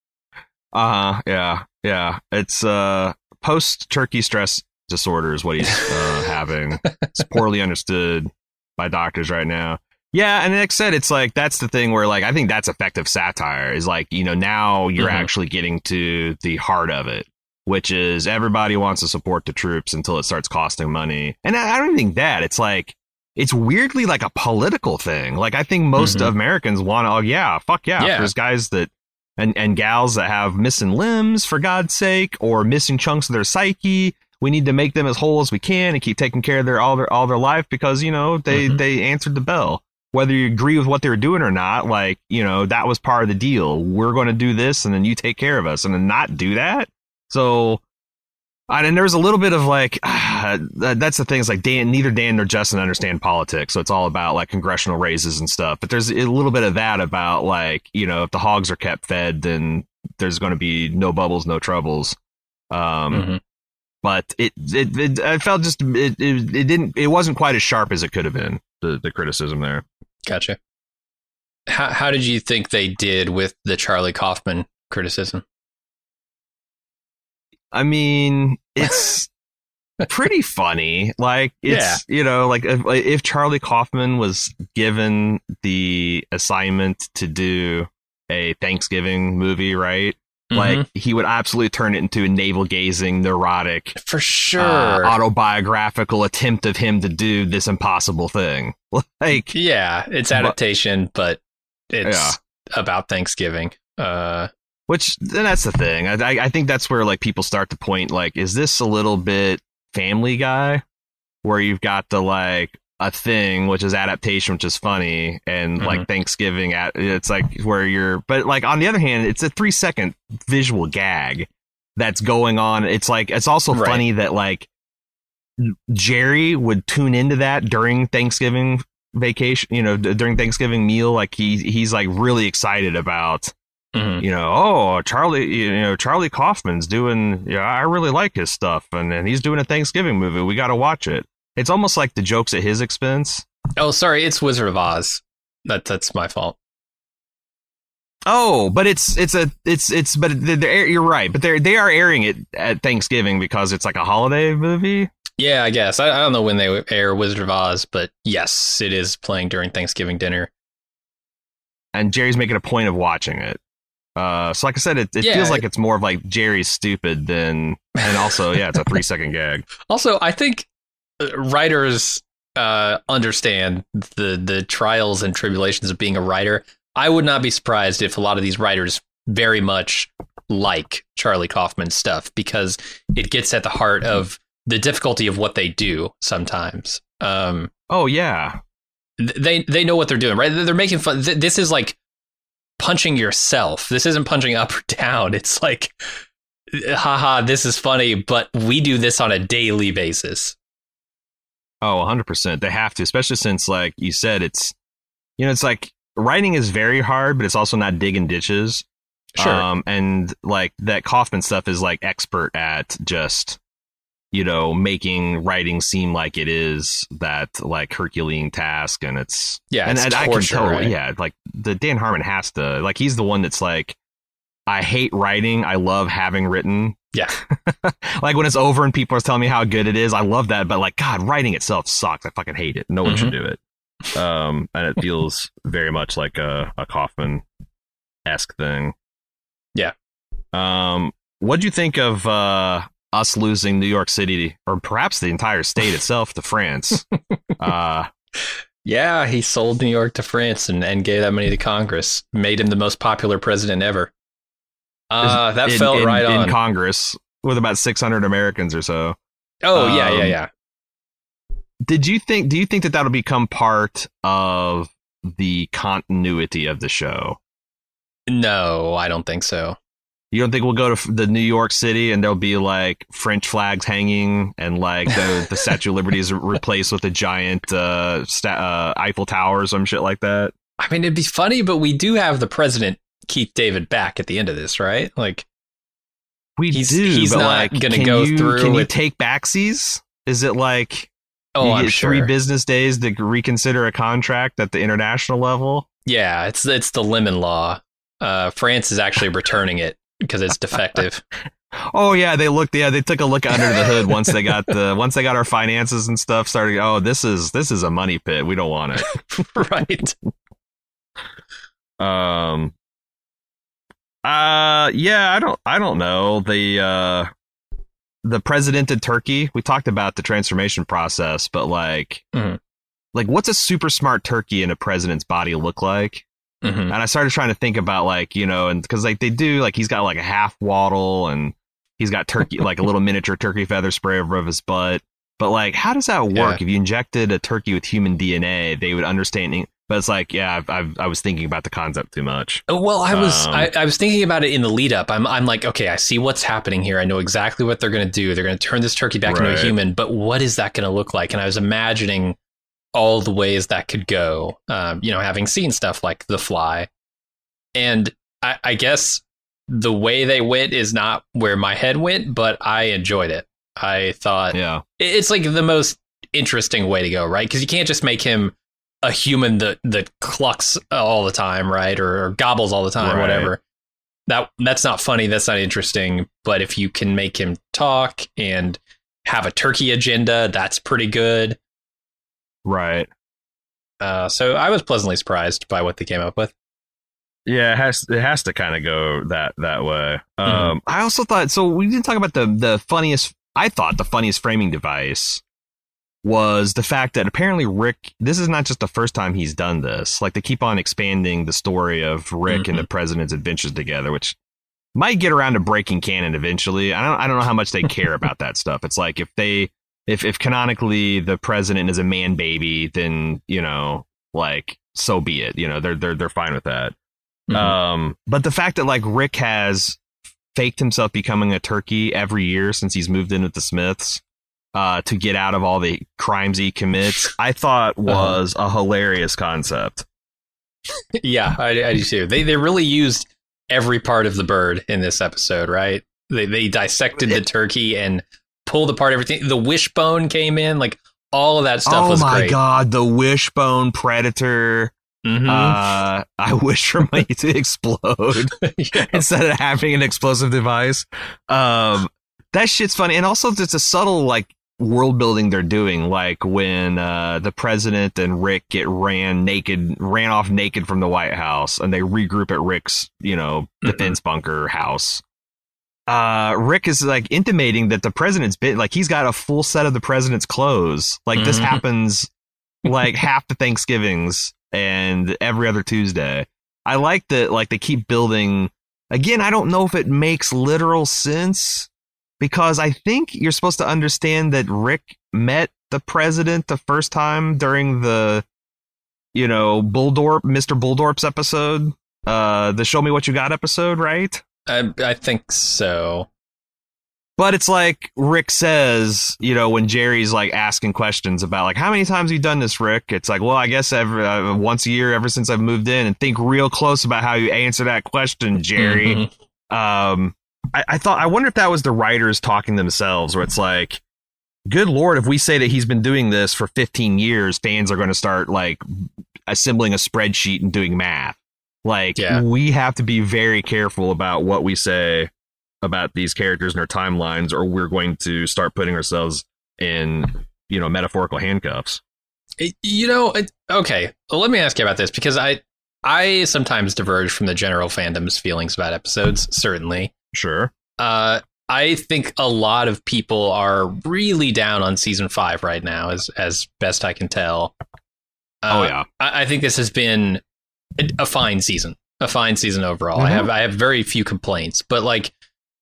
Speaker 3: uh huh. Yeah. Yeah. It's uh post turkey stress disorder is what he's uh, having. It's poorly understood by doctors right now. Yeah, and like I said, it's like that's the thing where like I think that's effective satire is like, you know, now you're
Speaker 2: Mhm.
Speaker 3: actually getting to the heart of it, which is everybody wants to support the troops until it starts costing money. And I, I don't even think that. It's like it's weirdly like a political thing. Like I think most
Speaker 2: Mhm.
Speaker 3: Americans want to, oh yeah, fuck yeah.
Speaker 2: Yeah.
Speaker 3: There's guys that and, and gals that have missing limbs, for God's sake, or missing chunks of their psyche. We need to make them as whole as we can and keep taking care of their all their all their life because, you know, they,
Speaker 2: Mhm.
Speaker 3: they answered the bell. Whether you agree with what they were doing or not, like, you know, that was part of the deal. We're going to do this and then you take care of us and then not do that. So, and then there was a little bit of like, uh, that's the thing is like Dan, neither Dan nor Justin understand politics. So it's all about like congressional races and stuff. But there's a little bit of that about like, you know, if the hogs are kept fed, then there's going to be no bubbles, no troubles. Um,
Speaker 2: Mhm.
Speaker 3: But it, it, it, I felt just, it, it, it didn't, it wasn't quite as sharp as it could have been, the, the criticism there.
Speaker 2: Gotcha. How how did you think they did with the Charlie Kaufman criticism?
Speaker 3: I mean, it's pretty funny. Like, it's, yeah. you know, like if, if Charlie Kaufman was given the assignment to do a Thanksgiving movie, right? Mm-hmm. Like, he would absolutely turn it into a navel-gazing, neurotic,
Speaker 2: for sure,
Speaker 3: uh, autobiographical attempt of him to do this impossible thing. Like,
Speaker 2: yeah, it's adaptation, but, but it's yeah. about Thanksgiving. Uh,
Speaker 3: Which, then that's the thing. I, I think that's where, like, people start to point, like, is this a little bit Family Guy, where you've got the, like, a thing, which is adaptation, which is funny, and, mm-hmm. like, Thanksgiving, at, it's, like, where you're, but, like, on the other hand, it's a three-second visual gag that's going on. It's, like, it's also right. funny that, like, Jerry would tune into that during Thanksgiving vacation, you know, during Thanksgiving meal, like, he he's, like, really excited about, Mm-hmm. you know, oh, Charlie, you know, Charlie Kaufman's doing, yeah, I really like his stuff, and, and he's doing a Thanksgiving movie. We got to watch it. It's almost like the joke's at his expense.
Speaker 2: Oh, sorry, it's Wizard of Oz. That that's my fault.
Speaker 3: Oh, but it's it's a it's it's but they're, you're right, but they're they are airing it at Thanksgiving because it's like a holiday movie.
Speaker 2: Yeah, I guess I, I don't know when they air Wizard of Oz, but yes, it is playing during Thanksgiving dinner.
Speaker 3: And Jerry's making a point of watching it. Uh, so like I said, it, it yeah, feels like it's more of like Jerry's stupid than, and also, yeah, it's a three second gag.
Speaker 2: Also, I think writers uh, understand the the trials and tribulations of being a writer. I would not be surprised if a lot of these writers very much like Charlie Kaufman's stuff, because it gets at the heart of the difficulty of what they do sometimes. Um,
Speaker 3: oh, yeah.
Speaker 2: They, they know what they're doing, right? They're making fun. This is like punching yourself. This isn't punching up or down. It's like, haha, this is funny, but we do this on a daily basis.
Speaker 3: Oh, one hundred percent. They have to, especially since, like you said, it's, you know, it's like writing is very hard, but it's also not digging ditches.
Speaker 2: Sure.
Speaker 3: Um, and like that Kaufman stuff is like expert at just, you know, making writing seem like it is that like Herculean task, and it's
Speaker 2: yeah,
Speaker 3: and,
Speaker 2: it's
Speaker 3: and
Speaker 2: torture,
Speaker 3: I can tell,
Speaker 2: right?
Speaker 3: yeah, like the Dan Harmon has to, like, he's the one that's like, I hate writing, I love having written.
Speaker 2: Yeah,
Speaker 3: like when it's over and people are telling me how good it is, I love that, but like, God, writing itself sucks. I fucking hate it. No one mm-hmm. should do it. Um, and it feels very much like a, a Kaufman-esque thing.
Speaker 2: Yeah.
Speaker 3: Um, what'd you think of uh? us losing New York City, or perhaps the entire state itself, to France? uh,
Speaker 2: yeah, he sold New York to France and, and gave that money to Congress. Made him the most popular president ever. Uh, that
Speaker 3: in,
Speaker 2: felt
Speaker 3: in,
Speaker 2: right on.
Speaker 3: In Congress, with about six hundred Americans or so.
Speaker 2: Oh,
Speaker 3: um,
Speaker 2: yeah, yeah, yeah.
Speaker 3: Did you think, do you think that that'll become part of the continuity of the show?
Speaker 2: No, I don't think so.
Speaker 3: You don't think we'll go to the New York City and there'll be like French flags hanging and like the, the Statue of Liberty is replaced with a giant uh, sta- uh, Eiffel Tower or some shit like that?
Speaker 2: I mean, it'd be funny, but we do have the president, Keith David, back at the end of this, right? Like,
Speaker 3: we
Speaker 2: he's,
Speaker 3: do.
Speaker 2: He's
Speaker 3: but
Speaker 2: not
Speaker 3: like,
Speaker 2: going to go
Speaker 3: you,
Speaker 2: through.
Speaker 3: Can
Speaker 2: with...
Speaker 3: you take backsies? Is it like
Speaker 2: oh,
Speaker 3: you
Speaker 2: I'm
Speaker 3: get
Speaker 2: sure.
Speaker 3: three business days to reconsider a contract at the international level?
Speaker 2: Yeah, it's it's the Lemon Law. Uh, France is actually returning it because it's defective.
Speaker 3: Oh yeah, they looked. Yeah, they took a look under the hood once they got the once they got our finances and stuff started. Oh, this is this is a money pit. We don't want it.
Speaker 2: Right.
Speaker 3: Um. Uh. Yeah. I don't. I don't know the uh. The presidented turkey. We talked about the transformation process, but like,
Speaker 2: mm-hmm.
Speaker 3: like what's a super smart turkey in a president's body look like?
Speaker 2: Mm-hmm.
Speaker 3: And I started trying to think about like, you know, and because like they do, like he's got like a half waddle and he's got turkey, like a little miniature turkey feather spray over his butt. But like, how does that work?
Speaker 2: Yeah.
Speaker 3: If you injected a turkey with human D N A, they would understand. But it's like, yeah, I've, I've, I was thinking about the concept too much.
Speaker 2: Well, I was
Speaker 3: um,
Speaker 2: I, I was thinking about it in the lead up. I'm I'm like, okay, I see what's happening here. I know exactly what they're going to do. They're going to turn this turkey back
Speaker 3: right.
Speaker 2: into a human. But what is that going to look like? And I was imagining all the ways that could go, um, you know, having seen stuff like The Fly. And I, I guess the way they went is not where my head went, but I enjoyed it. I thought
Speaker 3: yeah.
Speaker 2: it's like the most interesting way to go, right? Because you can't just make him a human that that clucks all the time, right, or, or gobbles all the time,
Speaker 3: Right.
Speaker 2: whatever. That that's not funny. That's not interesting. But if you can make him talk and have a turkey agenda, that's pretty good.
Speaker 3: Right.
Speaker 2: Uh, so I was pleasantly surprised by what they came up with.
Speaker 3: Yeah, it has it has to kind of go that that way. Um,
Speaker 2: Mhm.
Speaker 3: I also thought so. We didn't talk about the the funniest. I thought the funniest framing device was the fact that apparently Rick. This is not just the first time he's done this. Like they keep on expanding the story of Rick
Speaker 2: Mhm.
Speaker 3: and the president's adventures together, which might get around to breaking canon eventually. I don't. I don't know how much they care about that stuff. It's like if they if if canonically the president is a man baby, then you know, like so be it. You know, they're they're they're fine with that.
Speaker 2: Mhm.
Speaker 3: Um, but the fact that like Rick has faked himself becoming a turkey every year since he's moved in with the Smiths uh, to get out of all the crimes he commits, I thought was a hilarious concept.
Speaker 2: Yeah, I, I do too. They they really used every part of the bird in this episode, right? They they dissected the turkey and pulled apart everything. The wishbone came in, like all of that stuff
Speaker 3: oh
Speaker 2: was
Speaker 3: my
Speaker 2: great.
Speaker 3: god, the wishbone predator.
Speaker 2: Mhm.
Speaker 3: Uh, I wish for money to explode
Speaker 2: Yeah.
Speaker 3: instead of having an explosive device. Um, that shit's funny. And also it's a subtle like world building they're doing. Like when uh, the president and Rick get ran naked, ran off naked from the White House and they regroup at Rick's, you know, defense bunker house. Uh, Rick is like intimating that the president's been like, he's got a full set of the president's clothes. Like this
Speaker 2: Mhm.
Speaker 3: happens like half the Thanksgivings and every other Tuesday. I like that, like they keep building. Again, I don't know if it makes literal sense because I think you're supposed to understand that Rick met the president the first time during the, you know, Bulldorp, Mister Bulldorp's episode, uh, the Show Me What You Got episode, right?
Speaker 2: I I think so.
Speaker 3: But it's like Rick says, you know, when Jerry's like asking questions about like, how many times have you done this, Rick? It's like, well, I guess every, uh, once a year ever since I've moved in, and think real close about how you answer that question, Jerry.
Speaker 2: Mhm.
Speaker 3: Um, I, I thought, I wonder if that was the writers talking themselves, where it's like, good Lord, if we say that he's been doing this for fifteen years, fans are going to start like assembling a spreadsheet and doing math. Like,
Speaker 2: Yeah.
Speaker 3: we have to be very careful about what we say about these characters and their timelines, or we're going to start putting ourselves in, you know, metaphorical handcuffs.
Speaker 2: It- you know, it, okay. Well, let me ask you about this because I I sometimes diverge from the general fandom's feelings about episodes. Certainly,
Speaker 3: Sure.
Speaker 2: uh, I think a lot of people are really down on season five right now, as as best I can tell. Uh,
Speaker 3: Oh, yeah.
Speaker 2: I, I think this has been a, a fine season, a fine season overall. I
Speaker 3: Mhm.
Speaker 2: have I have very few complaints, but like,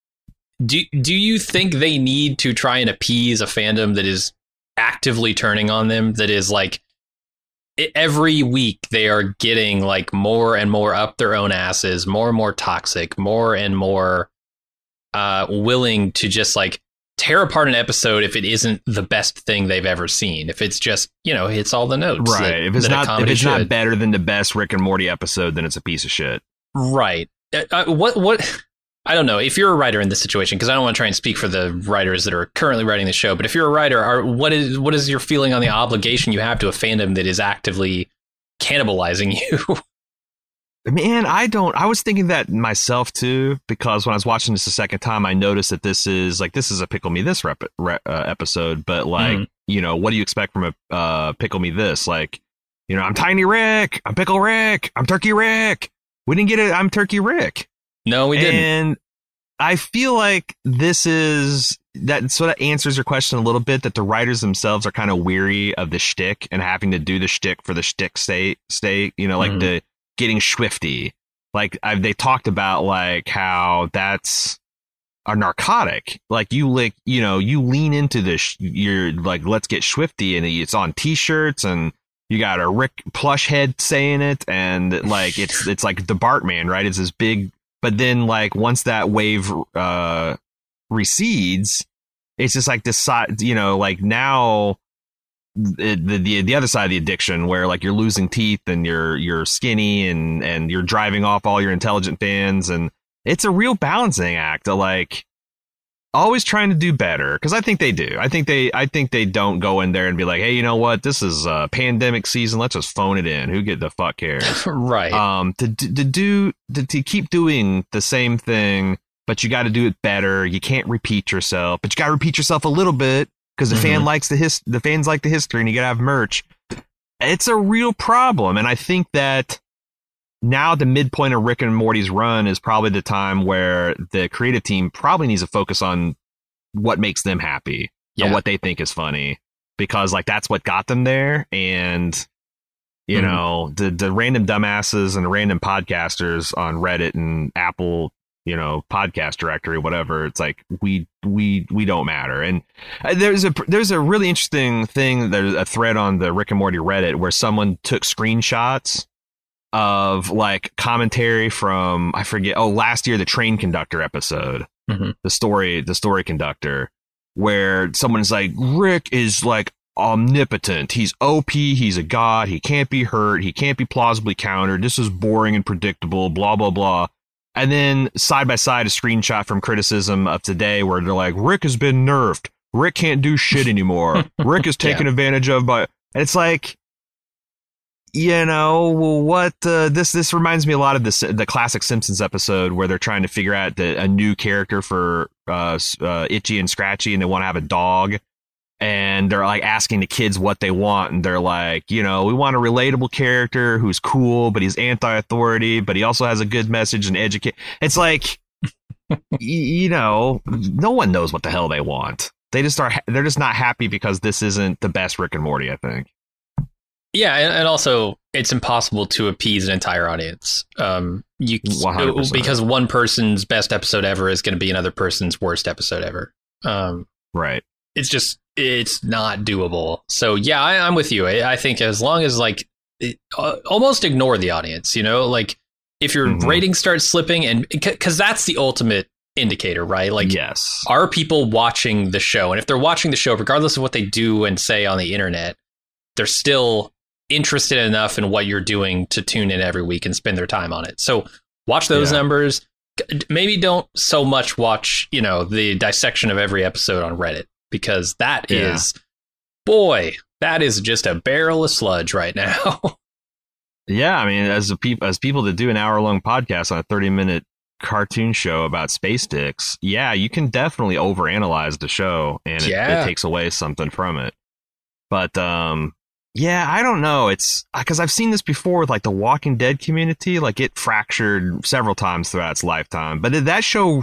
Speaker 2: do do you think they need to try and appease a fandom that is actively turning on them? That is like e- every week they are getting like more and more up their own asses, more and more toxic, more and more uh, willing to just like tear apart an episode if it isn't the best thing they've ever seen. If it's just, you know, hits all the notes.
Speaker 3: Right.
Speaker 2: that-
Speaker 3: if it's
Speaker 2: that a
Speaker 3: not if
Speaker 2: comedy
Speaker 3: it's not
Speaker 2: should.
Speaker 3: better than the best Rick and Morty episode, then it's a piece of shit.
Speaker 2: Right. Uh, uh, what what I don't know if you're a writer in this situation, because I don't want to try and speak for the writers that are currently writing the show, but if you're a writer, are, what is what is your feeling on the obligation you have to a fandom that is actively cannibalizing you?
Speaker 3: Man, I don't. I was thinking that myself too, because when I was watching this the second time, I noticed that this is like this is a Pickle Me This rep, re, uh, episode, but like
Speaker 2: Mhm.
Speaker 3: you know, what do you expect from a uh, Pickle Me This? Like, you know, I'm Tiny Rick, I'm Pickle Rick, I'm Turkey Rick. We didn't get it. I'm Turkey Rick.
Speaker 2: No, we didn't.
Speaker 3: And I feel like this is that sort of answers your question a little bit, that the writers themselves are kind of weary of the shtick and having to do the shtick for the shtick sake, stay, you know, like
Speaker 2: Mhm.
Speaker 3: the getting swifty. Like I've, they talked about like how that's a narcotic. Like you like, you know, you lean into this, you're like, let's get swifty, and it's on t-shirts and you got a Rick plush head saying it. And like, it's, it's like the Bartman, right? It's this big, but then like once that wave uh, recedes, it's just like this side, you know, like now the, the the other side of the addiction, where like you're losing teeth and you're you're skinny and and you're driving off all your intelligent fans, and it's a real balancing act. Of like, always trying to do better, because I think they do. I think they I think they don't go in there and be like, hey, you know what? This is a pandemic season. Let's just phone it in. Who get the fuck cares?
Speaker 2: Right.
Speaker 3: Um, to, to, to do to, to keep doing the same thing, but you got to do it better. You can't repeat yourself, but you got to repeat yourself a little bit because the mm-hmm. fan likes the his the fans like the history, and you got to have merch. It's a real problem, and I think that now the midpoint of Rick and Morty's run is probably the time where the creative team probably needs to focus on what makes them happy yeah. and what they think is funny, because like that's what got them there. And, you mm-hmm. know, the, the random dumbasses and the random podcasters on Reddit and Apple, you know, podcast directory, whatever. It's like we we we don't matter. And there's a there's a really interesting thing. There's a thread on the Rick and Morty Reddit where someone took screenshots of like commentary from, I forget, oh, last year, the train conductor episode, mm-hmm. the story, the story conductor, where someone's like, Rick is like omnipotent. He's O P. He's a god. He can't be hurt. He can't be plausibly countered. This is boring and predictable, blah, blah, blah. And then side by side, a screenshot from criticism of today where they're like, Rick has been nerfed. Rick can't do shit anymore. Rick is taken yeah. advantage of by, and it's like, you know, what uh, this this reminds me a lot of this the classic Simpsons episode where they're trying to figure out the, a new character for uh, uh, Itchy and Scratchy, and they want to have a dog, and they're like asking the kids what they want, and they're like, you know, we want a relatable character who's cool, but he's anti-authority, but he also has a good message and educate. It's like, y- you know, no one knows what the hell they want. They just are. They're just not happy because this isn't the best Rick and Morty, I think.
Speaker 2: Yeah, and, and also it's impossible to appease an entire audience. Um, you one hundred percent. Because one person's best episode ever is going to be another person's worst episode ever. Um,
Speaker 3: right.
Speaker 2: It's just it's not doable. So yeah, I, I'm with you. I, I think as long as like it, uh, almost ignore the audience, you know, like if your mm-hmm. ratings start slipping, and because that's the ultimate indicator, right? Like,
Speaker 3: yes,
Speaker 2: are people watching the show? And if they're watching the show, regardless of what they do and say on the internet, they're still interested enough in what you're doing to tune in every week and spend their time on it. So watch those yeah. numbers. Maybe don't so much watch, you know, the dissection of every episode on Reddit, because that yeah. is, boy, that is just a barrel of sludge right now.
Speaker 3: Yeah, I mean, as a peop- as people that do an hour long podcast on a thirty minute cartoon show about space dicks, yeah, you can definitely overanalyze the show, and it,
Speaker 2: yeah.
Speaker 3: it takes away something from it. But um yeah, I don't know. It's because I've seen this before with like the Walking Dead community. Like it fractured several times throughout its lifetime. But that show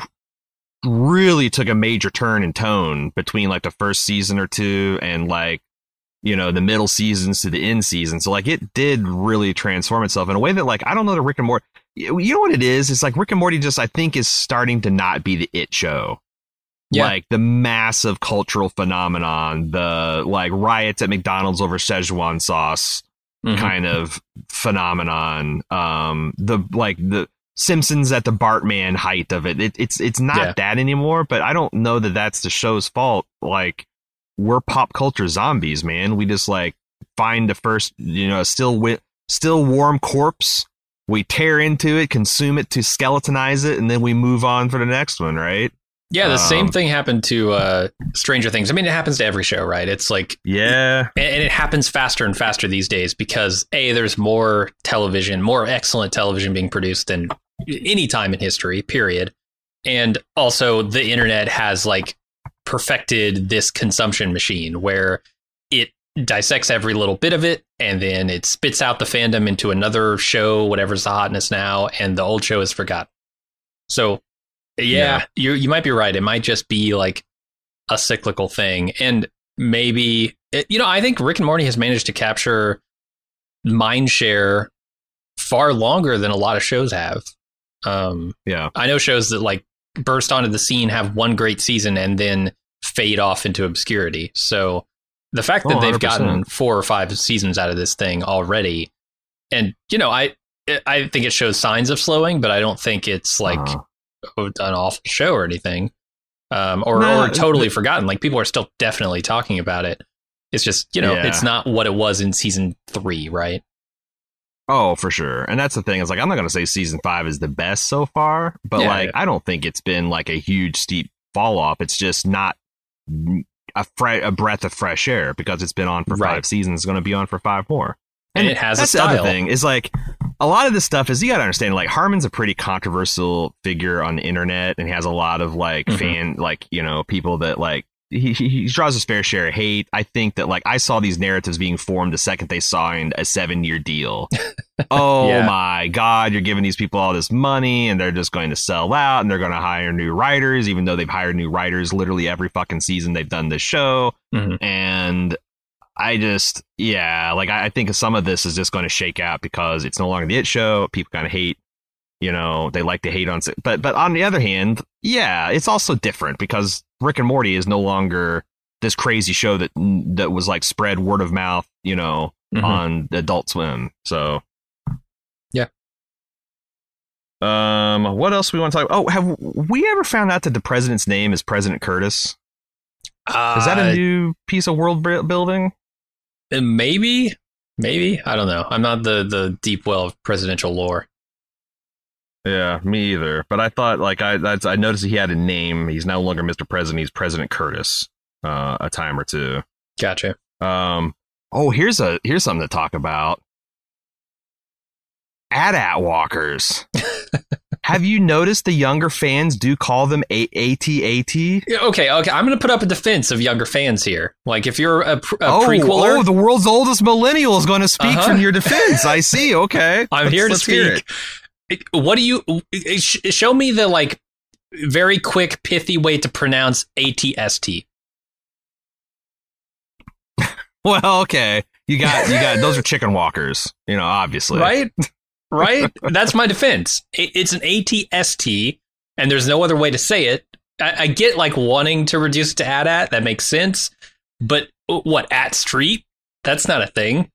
Speaker 3: really took a major turn in tone between like the first season or two and like, you know, the middle seasons to the end season. So like it did really transform itself in a way that like, I don't know, the Rick and Morty, you know what it is? It's like Rick and Morty just, I think, is starting to not be the it show. Yeah. Like the massive cultural phenomenon, the like riots at McDonald's over Szechuan sauce mm-hmm. kind of phenomenon. Um, the like the Simpsons at the Bartman height of it. it it's it's not yeah. that anymore. But I don't know that that's the show's fault. Like we're pop culture zombies, man. We just like find the first, you know, still wi- still warm corpse. We tear into it, consume it to skeletonize it, and then we move on for the next one. Right.
Speaker 2: Yeah, the um, same thing happened to uh, Stranger Things. I mean, it happens to every show, right? It's like,
Speaker 3: yeah,
Speaker 2: and, and it happens faster and faster these days because A, there's more television, more excellent television being produced than any time in history, period. And also the internet has like perfected this consumption machine where it dissects every little bit of it and then it spits out the fandom into another show, whatever's the hotness now, and the old show is forgotten. So Yeah, yeah, you you might be right. It might just be like a cyclical thing. And maybe, it, you know, I think Rick and Morty has managed to capture mind share far longer than a lot of shows have. Um,
Speaker 3: yeah,
Speaker 2: I know shows that like burst onto the scene, have one great season and then fade off into obscurity. So the fact that oh, they've gotten four or five seasons out of this thing already, and, you know, I I think it shows signs of slowing, but I don't think it's like... Uh-huh. an awful show or anything, um, or, no, or totally forgotten. Like people are still definitely talking about it. It's just, you know, yeah. it's not what it was in season three, right?
Speaker 3: Oh, for sure. And that's the thing. It's like, I'm not going to say season five is the best so far, but yeah, like, yeah. I don't think it's been like a huge steep fall off. It's just not a, fre- a breath of fresh air because it's been on for
Speaker 2: Right.
Speaker 3: five seasons. It's going to be on for five more.
Speaker 2: And it has a
Speaker 3: that's
Speaker 2: style.
Speaker 3: the other thing is like a lot of this stuff is you got to understand like Harmon's a pretty controversial figure on the internet and he has a lot of like
Speaker 2: Mhm.
Speaker 3: fan like, you know, people that like he, he he draws his fair share of hate. I think that like I saw these narratives being formed the second they signed a seven year deal. Oh
Speaker 2: Yeah.
Speaker 3: my God, you're giving these people all this money and they're just going to sell out and they're going to hire new writers, even though they've hired new writers literally every fucking season they've done this show.
Speaker 2: Mhm.
Speaker 3: And I just, yeah, like I, I think some of this is just going to shake out because it's no longer the It Show. People kind of hate, you know, they like to hate on, but but on the other hand, yeah, it's also different because Rick and Morty is no longer this crazy show that that was like spread word of mouth, you know,
Speaker 2: Mhm.
Speaker 3: on Adult Swim. So
Speaker 2: Yeah.
Speaker 3: Um, what else we want to talk about? Oh, have we ever found out that the president's name is President Curtis?
Speaker 2: Uh,
Speaker 3: Is that a new piece of world bu- building?
Speaker 2: maybe? Maybe? I don't know. I'm not the, the deep well of presidential lore.
Speaker 3: Yeah, me either. But I thought, like, I that's, I noticed he had a name. He's no longer Mister President. He's President Curtis. Uh, a time or two.
Speaker 2: Gotcha.
Speaker 3: Um. Oh, here's a here's something to talk about. A T A T walkers. Have you noticed the younger fans do call them A T A T?
Speaker 2: Yeah, Okay, okay. I'm going to put up a defense of younger fans here. Like, if you're a, pr- a
Speaker 3: Oh,
Speaker 2: prequeler,
Speaker 3: oh, the world's oldest millennial is going to speak
Speaker 2: Uh-huh.
Speaker 3: from your defense. I see. Okay,
Speaker 2: I'm
Speaker 3: Let's-
Speaker 2: here to
Speaker 3: let's hear
Speaker 2: speak. It- What do you sh- show me the like very quick, pithy way to pronounce A T S T?
Speaker 3: Well, okay. You got you got those are chicken walkers, you know, obviously.
Speaker 2: Right? Right? That's my defense. It- It's an A T S T, and there's no other way to say it. I, I get like wanting to reduce it to A T A T. That makes sense. But what, at street? That's not a thing.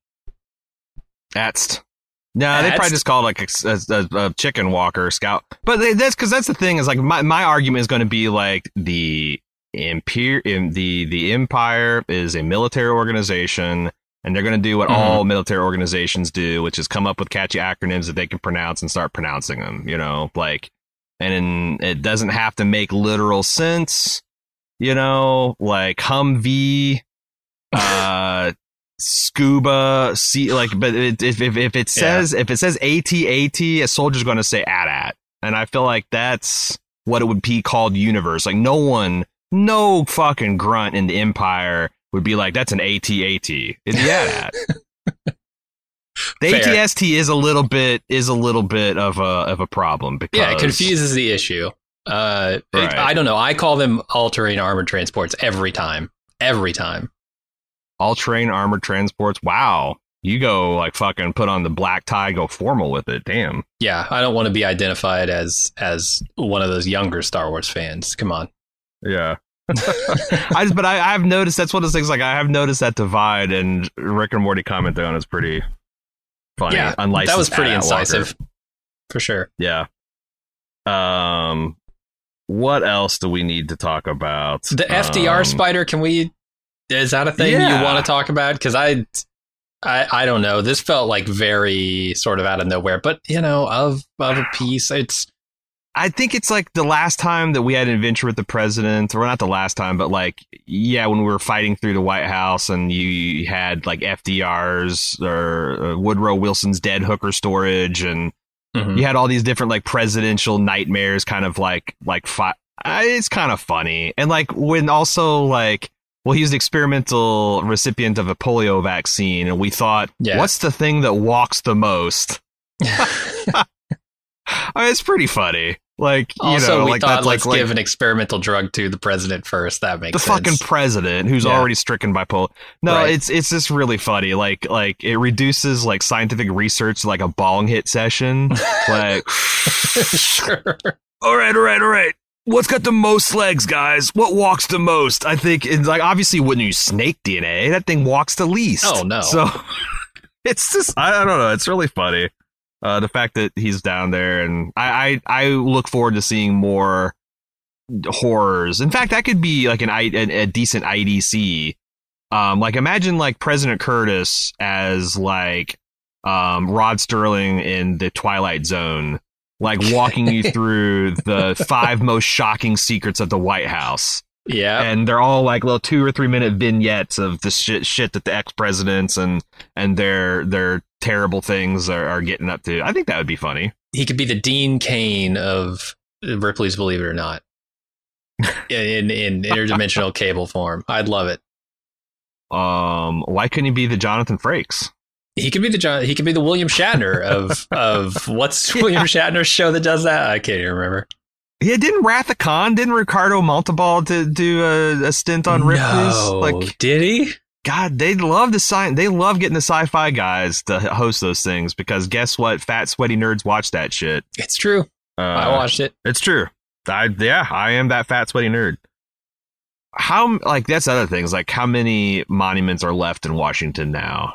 Speaker 3: Atst. No, they
Speaker 2: Atst?
Speaker 3: probably just call it like a, a, a chicken walker scout. But they, that's because that's the thing is like my, my argument is going to be like the Empire, in the the Empire is a military organization, and they're going to do what
Speaker 2: Mhm.
Speaker 3: all military organizations do, which is come up with catchy acronyms that they can pronounce and start pronouncing them. You know, like, and it doesn't have to make literal sense. You know, like Humvee, uh, scuba, sea, like, but it, if if if it says if it says A T A T, a soldier's going to say A T A T, and I feel like that's what it would be called universe. Like no one. No fucking grunt in the Empire would be like, that's an A T A T. It's the A T A T. The
Speaker 2: Fair.
Speaker 3: A T S T is a little bit is a little bit of a of a problem because
Speaker 2: Yeah, it confuses the issue. Uh, it-
Speaker 3: Right.
Speaker 2: I don't know. I call them all-terrain armored transports every time. Every time.
Speaker 3: all terrain armored transports. Wow, you go like fucking put on the black tie, go formal with it. Damn.
Speaker 2: Yeah, I don't want to be identified as as one of those younger Star Wars fans. Come on.
Speaker 3: Yeah. I just, but I, I've noticed that's one of those things. Like I have noticed that divide, and Rick and Morty commented on is pretty funny.
Speaker 2: Yeah,
Speaker 3: Unlicensed
Speaker 2: that was pretty
Speaker 3: A T A T walker.
Speaker 2: incisive. For sure.
Speaker 3: Yeah. Um, what else do we need to talk about?
Speaker 2: The F D R
Speaker 3: Um,
Speaker 2: spider, can we... Is that a thing
Speaker 3: Yeah.
Speaker 2: you want to talk about? Because I, I... I don't know. This felt like very sort of out of nowhere. But, you know, of, of a piece, it's...
Speaker 3: I think it's like the last time that we had an adventure with the president, or not the last time, but like, yeah, when we were fighting through the White House and you had like F D R's or uh, Woodrow Wilson's dead hooker storage, and
Speaker 2: Mhm.
Speaker 3: you had all these different like presidential nightmares, kind of like like fi- uh, it's kind of funny, and like when also like. Well, he was the experimental recipient of a polio vaccine, and we thought,
Speaker 2: Yeah.
Speaker 3: what's the thing that walks the most? I mean, it's pretty funny. Like, you
Speaker 2: Also,
Speaker 3: know,
Speaker 2: we
Speaker 3: like
Speaker 2: thought
Speaker 3: that's
Speaker 2: let's
Speaker 3: like,
Speaker 2: give
Speaker 3: like
Speaker 2: an experimental drug to the president first. That makes
Speaker 3: the
Speaker 2: sense.
Speaker 3: fucking president who's
Speaker 2: Yeah.
Speaker 3: already stricken by polio. No,
Speaker 2: Right.
Speaker 3: it's it's just really funny. Like like it reduces like scientific research to like a bong hit session. Like,
Speaker 2: Sure.
Speaker 3: all right, all right, all right. What's got the most legs, guys? What walks the most? I think it's like obviously wouldn't use snake D N A. That thing walks the least.
Speaker 2: Oh, no.
Speaker 3: So it's just I, I don't know. It's really funny. Uh, the fact that he's down there, and I, I I look forward to seeing more horrors. In fact, that could be like an I a, a decent I D C. Um, like imagine like President Curtis as like um Rod Sterling in the Twilight Zone. like walking you through the five most shocking secrets of the White House.
Speaker 2: Yeah.
Speaker 3: And they're all like little two or three minute vignettes of the shit, shit that the ex-presidents and, and their, their terrible things are, are getting up to. I think that would be funny.
Speaker 2: He could be the Dean Cain of Ripley's Believe It or Not. in, in interdimensional cable form. I'd love it.
Speaker 3: Um, why couldn't he be the Jonathan Frakes?
Speaker 2: He could be the John. He could be the William Shatner of of what's William Shatner's show that does that? I can't even remember.
Speaker 3: Yeah, didn't Wrath of Khan? Didn't Ricardo Montalban to do a, a stint on Ripley's?
Speaker 2: No,
Speaker 3: like,
Speaker 2: did he?
Speaker 3: God, they love the sci- They love getting the sci-fi guys to host those things because guess what? Fat sweaty nerds watch that shit.
Speaker 2: It's true.
Speaker 3: Uh,
Speaker 2: I watched it.
Speaker 3: It's true. I yeah, I am that fat sweaty nerd. How like that's other things like how many monuments are left in Washington now?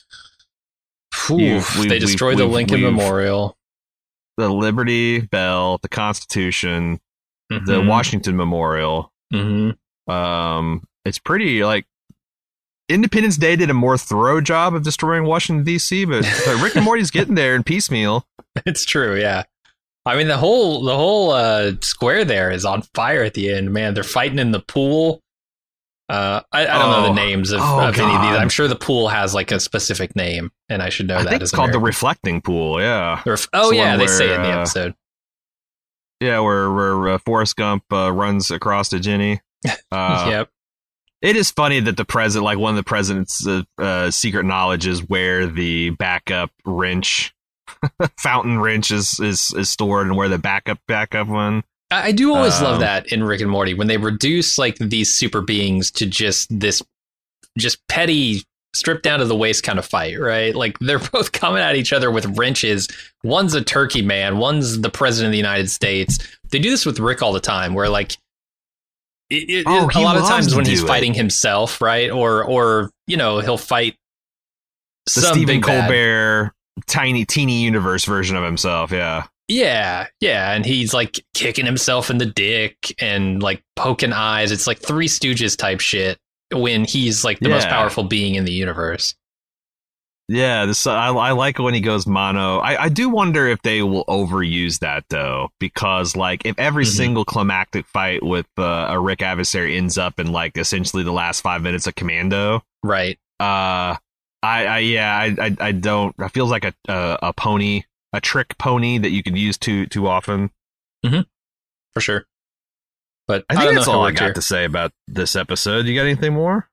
Speaker 2: Oof,
Speaker 3: we've,
Speaker 2: they destroyed
Speaker 3: we've,
Speaker 2: the Lincoln
Speaker 3: we've,
Speaker 2: Memorial,
Speaker 3: the Liberty Bell, the Constitution,
Speaker 2: mm-hmm.
Speaker 3: the Washington Memorial.
Speaker 2: Mm-hmm.
Speaker 3: Um, it's pretty like Independence Day did a more thorough job of destroying Washington D C, but, but Rick and Morty's getting there in piecemeal.
Speaker 2: It's true, yeah. I mean the whole the whole uh, square there is on fire at the end. Man, they're fighting in the pool. Uh, I, I don't
Speaker 3: oh,
Speaker 2: know the names of,
Speaker 3: oh,
Speaker 2: of any of these.
Speaker 3: God.
Speaker 2: I'm sure the pool has like a specific name, and I should know
Speaker 3: I
Speaker 2: that.
Speaker 3: think
Speaker 2: as
Speaker 3: it's
Speaker 2: an
Speaker 3: called the
Speaker 2: American.
Speaker 3: Reflecting Pool. Yeah.
Speaker 2: The ref- oh
Speaker 3: It's the
Speaker 2: yeah,
Speaker 3: one
Speaker 2: they
Speaker 3: where,
Speaker 2: say it in the
Speaker 3: uh,
Speaker 2: episode.
Speaker 3: Yeah, where where uh, Forrest Gump uh, runs across to Ginny. Uh,
Speaker 2: Yep.
Speaker 3: It is funny that the president, like one of the president's uh, uh, secret knowledge is where the backup wrench, fountain wrench is, is is stored, and where the backup backup one.
Speaker 2: I, I do always
Speaker 3: um,
Speaker 2: love that in Rick and Morty when they reduce like these super beings to just this, just petty, stripped down to the waist kind of fight, right? Like they're both coming at each other with wrenches. One's a turkey man, one's the president of the United States. They do this with Rick all the time, where like. It, it,
Speaker 3: Oh,
Speaker 2: a
Speaker 3: he
Speaker 2: lot of
Speaker 3: loves
Speaker 2: times
Speaker 3: to
Speaker 2: when
Speaker 3: do
Speaker 2: he's
Speaker 3: it.
Speaker 2: fighting himself, right? Or, or you know, he'll fight
Speaker 3: The
Speaker 2: some
Speaker 3: Stephen
Speaker 2: big bad.
Speaker 3: Colbert tiny teeny universe version of himself. Yeah.
Speaker 2: Yeah, yeah, and he's like kicking himself in the dick and like poking eyes. It's like Three Stooges type shit when he's like the most
Speaker 3: Yeah.
Speaker 2: powerful being in the universe.
Speaker 3: Yeah, this I, I like when he goes mono. I, I do wonder if they will overuse that though, because like if every
Speaker 2: Mhm.
Speaker 3: single climactic fight with uh, a Rick adversary ends up in like essentially the last five minutes of Commando,
Speaker 2: Right.
Speaker 3: uh, I, I yeah, I, I, I don't. It feels like a, a a pony, a trick pony that you could use too too often.
Speaker 2: For sure. But
Speaker 3: I
Speaker 2: I,
Speaker 3: think
Speaker 2: don't
Speaker 3: that's
Speaker 2: know
Speaker 3: all
Speaker 2: how
Speaker 3: I
Speaker 2: it
Speaker 3: got
Speaker 2: here.
Speaker 3: to say about this episode. You got anything more?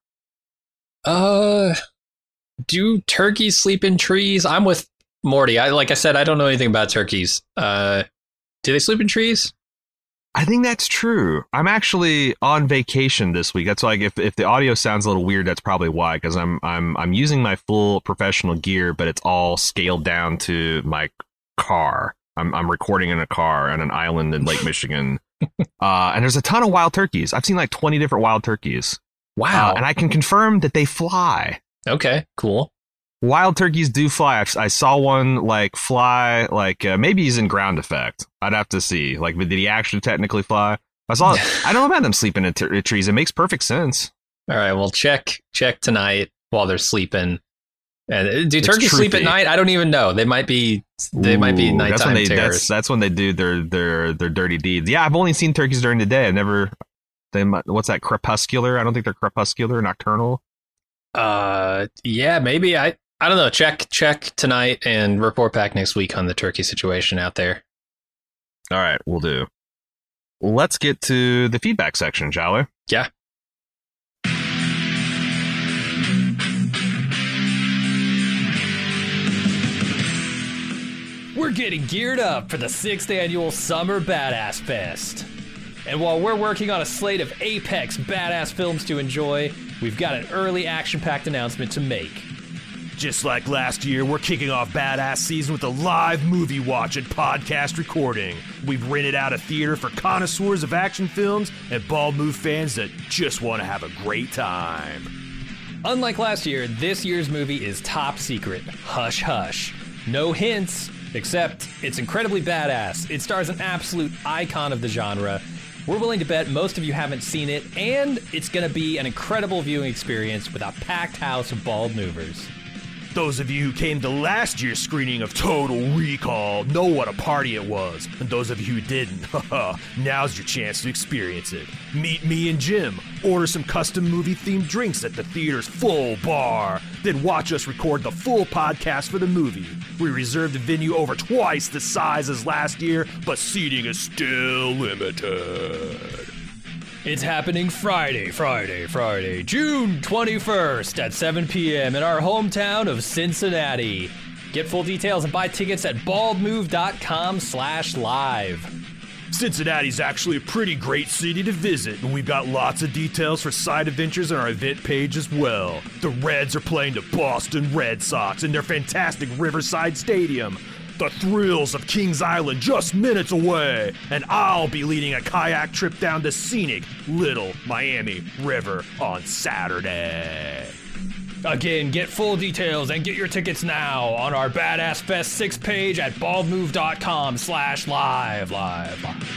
Speaker 2: Uh, do turkeys sleep in trees? I'm with Morty. I like I said, I don't know anything about turkeys. Uh, do they sleep in trees?
Speaker 3: I think that's true. I'm actually on vacation this week. That's like if, if the audio sounds a little weird, that's probably why. Because I'm I'm I'm using my full professional gear, but it's all scaled down to my car. I'm I'm recording in a car on an island in Lake Michigan, uh, and there's a ton of wild turkeys. I've seen like twenty different wild turkeys.
Speaker 2: Wow.
Speaker 3: Uh, and I can confirm that they fly.
Speaker 2: Okay. Cool.
Speaker 3: Wild turkeys do fly. I've, I saw one like fly, like uh, maybe he's in ground effect. I'd have to see. Like, did he actually technically fly? I saw. I don't know about them sleeping in t- trees. It makes perfect sense.
Speaker 2: All right. Well, check check tonight while they're sleeping. And uh, do
Speaker 3: It's
Speaker 2: turkeys sleep at
Speaker 3: truthy.
Speaker 2: night? I don't even know. They might be. They might be
Speaker 3: Ooh,
Speaker 2: nighttime
Speaker 3: that's when they,
Speaker 2: terrors.
Speaker 3: That's, that's when they do their their their dirty deeds. Yeah, I've only seen turkeys during the day. I never. They might- what's that? Crepuscular? I don't think they're crepuscular. Nocturnal.
Speaker 2: Uh, yeah, maybe. I I don't know. Check check tonight and report back next week on the turkey situation out there.
Speaker 3: All right, we'll do. Let's get to the feedback section, shall we?
Speaker 2: Yeah.
Speaker 7: We're getting geared up for the sixth annual Summer Badass Fest. And while we're working on a slate of apex badass films to enjoy, we've got an early action-packed announcement to make.
Speaker 8: Just like last year, we're kicking off Badass Season with a live movie watch and podcast recording. We've rented out a theater for connoisseurs of action films and bald move fans that just want to have a great time.
Speaker 7: Unlike last year, this year's movie is top secret. Hush hush. No hints, except it's incredibly badass. It stars an absolute icon of the genre. We're willing to bet most of you haven't seen it, and it's going to be an incredible viewing experience with a packed house of bald movers.
Speaker 8: Those of you who came to last year's screening of Total Recall know what a party it was. And those of you who didn't, haha, now's your chance to experience it. Meet me and Jim, order some custom movie-themed drinks at the theater's full bar, then watch us record the full podcast for the movie. We reserved a venue over twice the size as last year, but seating is still limited.
Speaker 7: It's happening Friday, Friday, Friday, June twenty-first at seven p.m. in our hometown of Cincinnati. Get full details and buy tickets at baldmove.com slash live.
Speaker 8: Cincinnati's actually a pretty great city to visit, and we've got lots of details for side adventures on our event page as well. The Reds are playing the Boston Red Sox in their fantastic Riverside Stadium. The thrills of Kings Island just minutes away, and I'll be leading a kayak trip down the scenic Little Miami River on Saturday.
Speaker 7: Again, get full details and get your tickets now on our Badass Fest six page at baldmove.com slash live, live, live.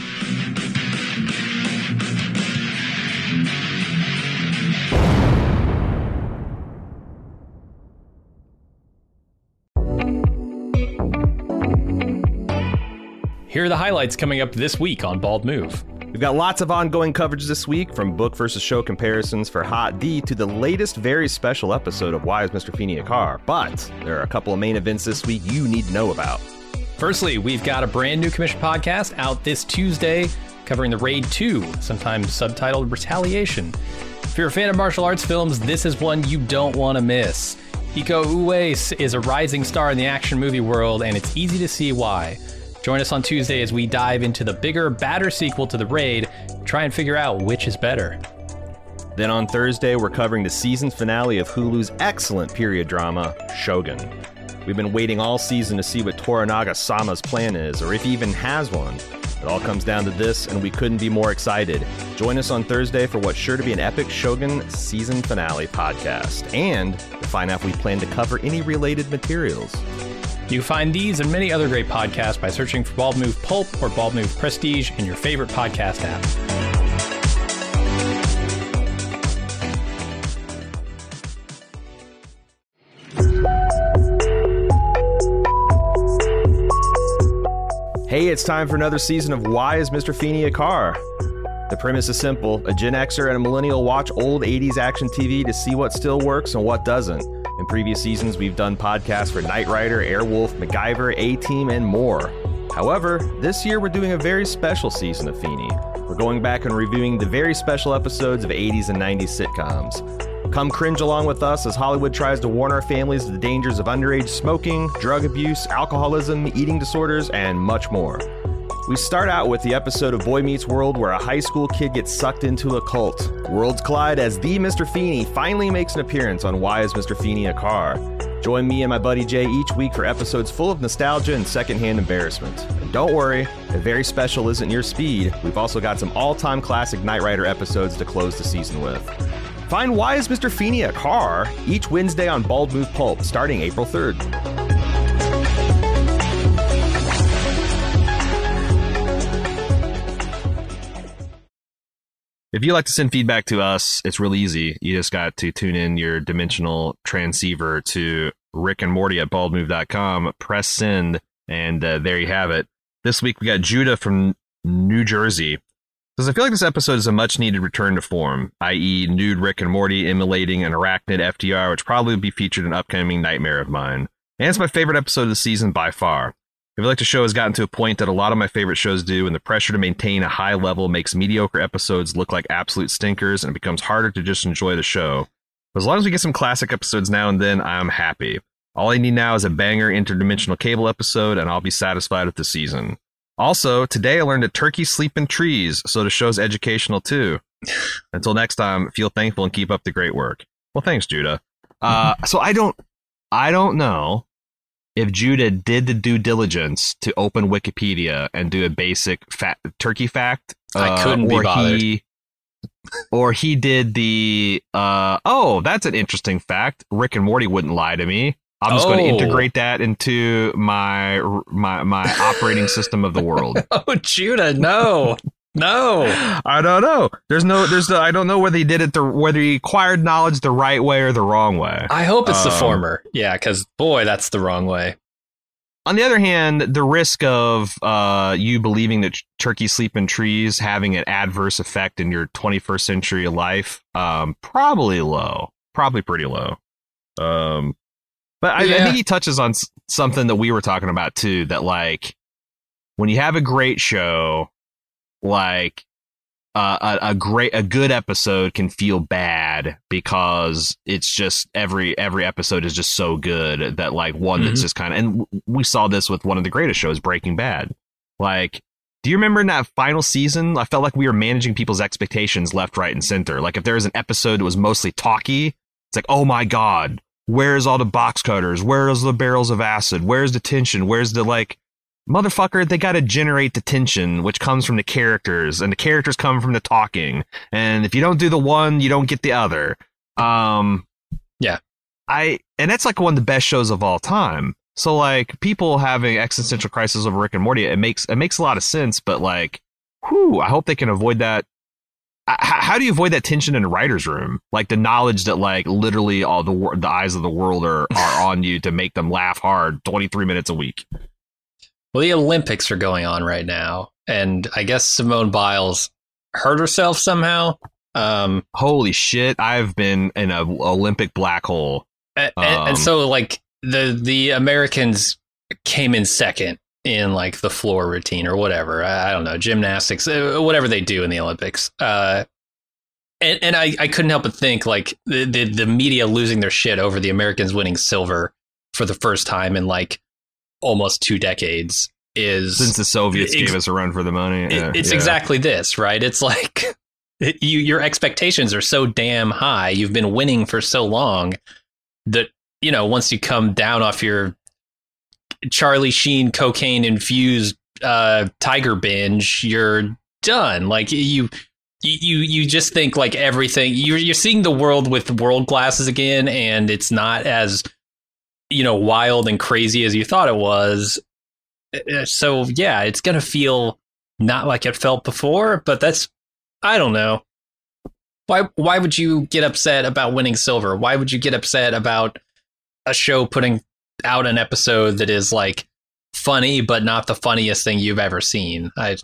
Speaker 7: Here are the highlights coming up this week on Bald Move.
Speaker 9: We've got lots of ongoing coverage this week, from book versus show comparisons for Hot D to the latest very special episode of Why Is Mister Feeney a Car? But there are a couple of main events this week you need to know about.
Speaker 7: Firstly, we've got a brand new commission podcast out this Tuesday covering the Raid two, sometimes subtitled Retaliation. If you're a fan of martial arts films, this is one you don't want to miss. Iko Uwais is a rising star in the action movie world, and it's easy to see why. Join us on Tuesday as we dive into the bigger, badder sequel to The Raid, try and figure out which is better.
Speaker 9: Then on Thursday, we're covering the season finale of Hulu's excellent period drama, Shogun. We've been waiting all season to see what Toranaga-sama's plan is, or if he even has one. It all comes down to this, and we couldn't be more excited. Join us on Thursday for what's sure to be an epic Shogun season finale podcast, and to find out if we plan to cover any related materials.
Speaker 7: You find these and many other great podcasts by searching for Bald Move Pulp or Bald Move Prestige in your favorite podcast app.
Speaker 9: Hey, it's time for another season of Why Is Mister Feeney a Car? The premise is simple. A Gen Xer and a millennial watch old eighties action T V to see what still works and what doesn't. In previous seasons, we've done podcasts for Knight Rider, Airwolf, MacGyver, A-Team, and more. However, this year we're doing a very special season of Feeney. We're going back and reviewing the very special episodes of eighties and nineties sitcoms. Come cringe along with us as Hollywood tries to warn our families of the dangers of underage smoking, drug abuse, alcoholism, eating disorders, and much more. We start out with the episode of Boy Meets World where a high school kid gets sucked into a cult. Worlds collide as the Mister Feeney finally makes an appearance on Why Is Mister Feeney a Car? Join me and my buddy Jay each week for episodes full of nostalgia and secondhand embarrassment. And don't worry, if very special isn't your speed, we've also got some all-time classic Knight Rider episodes to close the season with. Find Why Is Mister Feeney a Car? Each Wednesday on Bald Move Pulp, starting April third.
Speaker 3: If you'd like to send feedback to us, it's real easy. You just got to tune in your dimensional transceiver to Rick and Morty at bald move dot com, press send, and uh, there you have it. This week we got Judah from New Jersey. Because I feel like this episode is a much-needed return to form, that is nude Rick and Morty emulating an arachnid F D R, which probably will be featured in an upcoming nightmare of mine. And it's my favorite episode of the season by far. I feel like the show has gotten to a point that a lot of my favorite shows do, and the pressure to maintain a high level makes mediocre episodes look like absolute stinkers, and it becomes harder to just enjoy the show. But as long as we get some classic episodes now and then, I'm happy. All I need now is a banger interdimensional cable episode, and I'll be satisfied with the season. Also, today I learned that turkeys sleep in trees, so the show's educational too. Until next time, feel thankful and keep up the great work. Well, thanks, Judah. Uh, so I don't, I don't know if Judah did the due diligence to open Wikipedia and do a basic fa- turkey fact.
Speaker 7: I couldn't
Speaker 3: uh,
Speaker 7: be bothered.
Speaker 3: He, or he did the, uh, oh, that's an interesting fact. Rick and Morty wouldn't lie to me. I'm just
Speaker 7: oh.
Speaker 3: going to integrate that into my my my operating system of the world.
Speaker 7: Oh, Judah, no.
Speaker 2: No,
Speaker 3: I don't know. There's no. There's. The, I don't know whether he did it the whether he acquired knowledge the right way or the wrong way.
Speaker 2: I hope it's um, the former. Yeah, because boy, that's the wrong way.
Speaker 3: On the other hand, the risk of uh, you believing that turkeys sleep in trees having an adverse effect in your twenty-first century life, um, probably low. Probably pretty low. Um, but I, yeah. I think he touches on something that we were talking about too. That like when you have a great show. Like uh, a, a great, a good episode can feel bad because it's just every every episode is just so good that like one mm-hmm. that's just kind of. And we saw this with one of the greatest shows, Breaking Bad. Like, do you remember in that final season? I felt like we were managing people's expectations left, right, and center. Like if there was an episode that was mostly talky, it's like, oh my god, where's all the box cutters? Where's the barrels of acid? Where's the tension? Where's the like. Motherfucker, they got to generate the tension, which comes from the characters, and the characters come from the talking. And if you don't do the one, you don't get the other. Um,
Speaker 2: yeah,
Speaker 3: I and that's like one of the best shows of all time. So like people having existential crisis over Rick and Morty, it makes it makes a lot of sense. But like, whew, I hope they can avoid that. H- how do you avoid that tension in a writer's room? Like the knowledge that like literally all the the eyes of the world are are on you to make them laugh hard twenty-three minutes a week.
Speaker 2: Well, the Olympics are going on right now, and I guess Simone Biles hurt herself somehow. Um,
Speaker 3: Holy shit! I've been in an Olympic black hole,
Speaker 2: and, um, and so like the the Americans came in second in like the floor routine or whatever. I, I don't know, gymnastics, whatever they do in the Olympics. Uh, and and I, I couldn't help but think like the, the the media losing their shit over the Americans winning silver for the first time in like. Almost two decades is
Speaker 3: since the Soviets ex- gave us a run for the money.
Speaker 2: It, it's yeah. exactly this, right? It's like it, you, your expectations are so damn high. You've been winning for so long that, you know, once you come down off your Charlie Sheen cocaine infused uh, tiger binge, you're done. Like you, you, you just think like everything you're, you're seeing the world with world glasses again. And it's not as, you know, wild and crazy as you thought it was. So, yeah, it's going to feel not like it felt before, but that's, I don't know. Why why would you get upset about winning silver? Why would you get upset about a show putting out an episode that is like funny, but not the funniest thing you've ever seen? I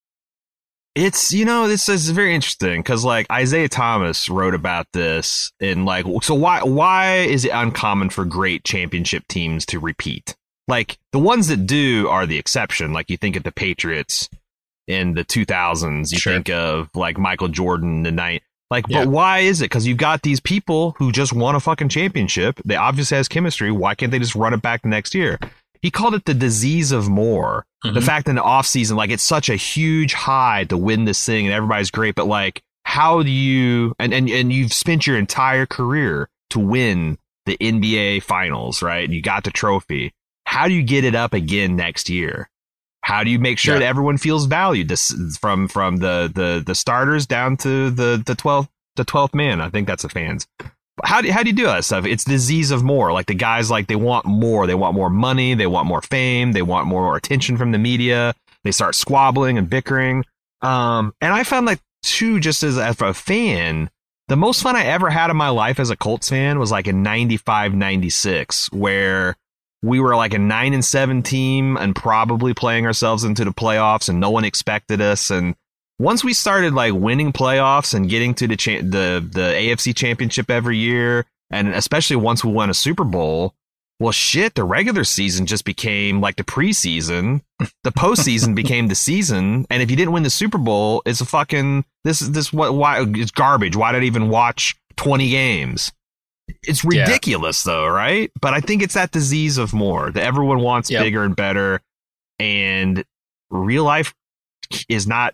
Speaker 3: It's, you know, this is very interesting because like Isaiah Thomas wrote about this and like, so why why is it uncommon for great championship teams to repeat? Like the ones that do are the exception. Like you think of the Patriots in the two thousands, you sure. think of like Michael Jordan the night. Like, yeah. But why is it? Because you've got these people who just won a fucking championship. They obviously has chemistry. Why can't they just run it back the next year? He called it the disease of more. Mm-hmm. The fact that in the off season, like it's such a huge high to win this thing and everybody's great. But like, how do you and, and, and you've spent your entire career to win the N B A finals, right? And you got the trophy. How do you get it up again next year? How do you make sure yeah. that everyone feels valued? This from from the, the, the starters down to the the twelfth the twelfth man. I think that's the fans. How do how do you do that stuff? It's disease of more. Like the guys, like they want more. They want more money. They want more fame. They want more attention from the media. They start squabbling and bickering. Um, and I found like too, just as, as a fan, the most fun I ever had in my life as a Colts fan was like in ninety-five, ninety-six, where we were like a nine and seven team and probably playing ourselves into the playoffs, and no one expected us. And once we started like winning playoffs and getting to the cha- the the A F C championship every year, and especially once we won a Super Bowl, well, shit, the regular season just became like the preseason. The postseason became the season. And if you didn't win the Super Bowl, it's a fucking this this what why it's garbage. Why did I even watch twenty games? It's ridiculous, yeah. though, right? But I think it's that disease of more that everyone wants yep. bigger and better, and real life is not.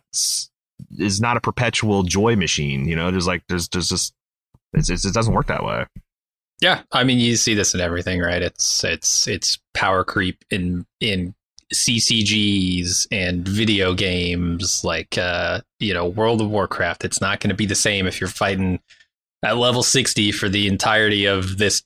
Speaker 3: is not a perpetual joy machine. You know, there's like there's there's just it's, it's, it doesn't work that way.
Speaker 2: Yeah, I mean, you see this in everything, right? It's it's it's power creep in in C C Gs and video games, like uh you know, World of Warcraft. It's not going to be the same if you're fighting at level sixty for the entirety of this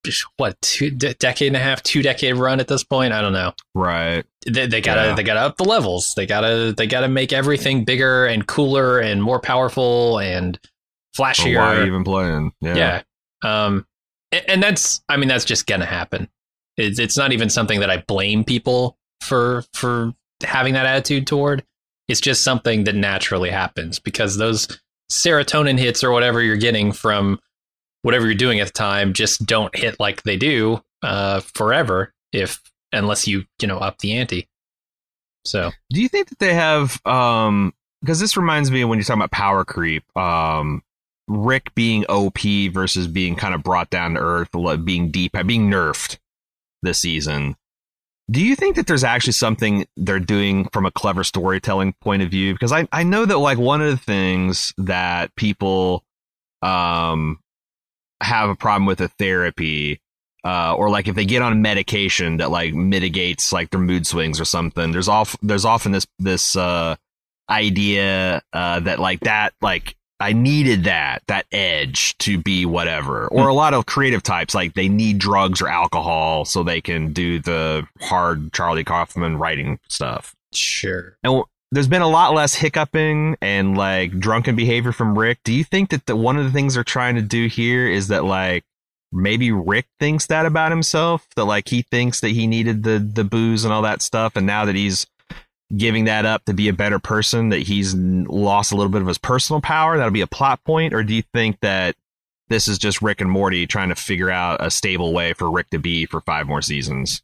Speaker 2: what two de- decade and a half, two decade run at this point. I don't know.
Speaker 3: Right.
Speaker 2: They, they gotta
Speaker 3: Yeah.
Speaker 2: they gotta up the levels. They gotta they gotta make everything bigger and cooler and more powerful and flashier.
Speaker 3: Why are you even playing? Yeah.
Speaker 2: Yeah. Um, and, and that's, I mean, that's just gonna happen. It's, it's not even something that I blame people for for having that attitude toward. It's just something that naturally happens because those serotonin hits or whatever you're getting from whatever you're doing at the time just don't hit like they do uh, forever if unless you you know up the ante. So
Speaker 3: Do you think that they have um because this reminds me of when you're talking about power creep, um Rick being O P versus being kind of brought down to earth, being deep, being nerfed this season. Do you think that there's actually something they're doing from a clever storytelling point of view? Because I, I know that like one of the things that people um have a problem with a therapy uh, or like if they get on medication that like mitigates like their mood swings or something, there's off there's often this this uh, idea uh, that like that like I needed that that edge to be whatever. Or a lot of creative types like they need drugs or alcohol so they can do the hard Charlie Kaufman writing stuff.
Speaker 2: sure.
Speaker 3: And there's been a lot less hiccuping and like drunken behavior from Rick. Do you think that the, one of the things they're trying to do here is that like maybe Rick thinks that about himself, that like he thinks that he needed the the booze and all that stuff, and now that he's giving that up to be a better person, that he's lost a little bit of his personal power? That'll be a plot point? Or do you think that this is just Rick and Morty trying to figure out a stable way for Rick to be for five more seasons?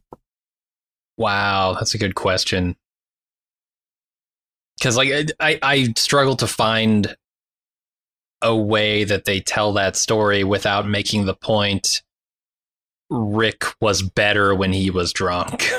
Speaker 2: Wow, that's a good question. Because like I, I, I struggle to find a way that they tell that story without making the point Rick was better when he was drunk.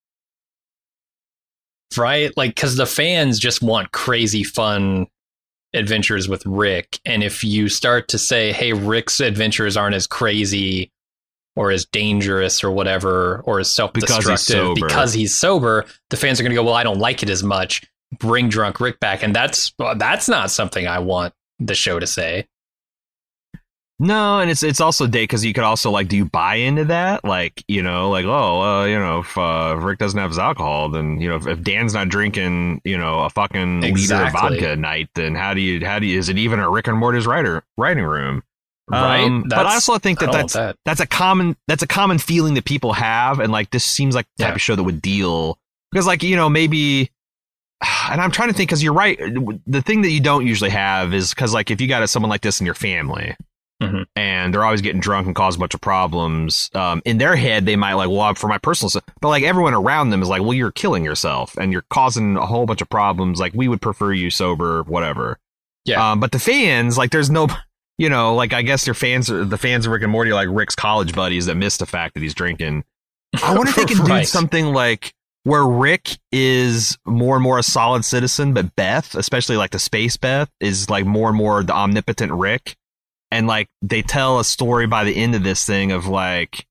Speaker 2: Right? Like, because the fans just want crazy fun adventures with Rick. And if you start to say, hey, Rick's adventures aren't as crazy or as dangerous or whatever, or as self-destructive
Speaker 3: Because he's sober.
Speaker 2: because he's sober, the fans are going to go, well, I don't like it as much. Bring drunk Rick back. And that's that's not something I want the show to say.
Speaker 3: No, and it's it's also day because you could also like, do you buy into that? Like, you know, like, oh, uh, you know, if uh, Rick doesn't have his alcohol, then, you know, if, if Dan's not drinking, you know, a fucking liter of
Speaker 2: Exactly.
Speaker 3: vodka a night, then how do you, how do you, is it even a Rick and Morty's writer writing room?
Speaker 2: Right?
Speaker 3: Um, but I
Speaker 2: That's-
Speaker 3: also think
Speaker 2: I
Speaker 3: that
Speaker 2: don't
Speaker 3: that's,
Speaker 2: want that.
Speaker 3: that's a common, that's a common feeling that people have. And like, this seems like the type
Speaker 2: Yeah.
Speaker 3: of show that would deal because like, you know, maybe, and I'm trying to think because you're right. The thing that you don't usually have is because like, if you got someone like this in your family,
Speaker 2: Mhm.
Speaker 3: and they're always getting drunk and cause a bunch of problems. Um, in their head, they might like, well, for my personal stuff, but like everyone around them is like, well, you're killing yourself and you're causing a whole bunch of problems. Like we would prefer you sober, whatever.
Speaker 2: Yeah.
Speaker 3: Um, but the fans, like, there's no, you know, like I guess their fans, are, the fans of Rick and Morty, are like Rick's college buddies that miss the fact that he's drinking. I wonder if they can do
Speaker 2: Right.
Speaker 3: something like where Rick is more and more a solid citizen, but Beth, especially like the space Beth, is like more and more the omnipotent Rick. And like they tell a story by the end of this thing of like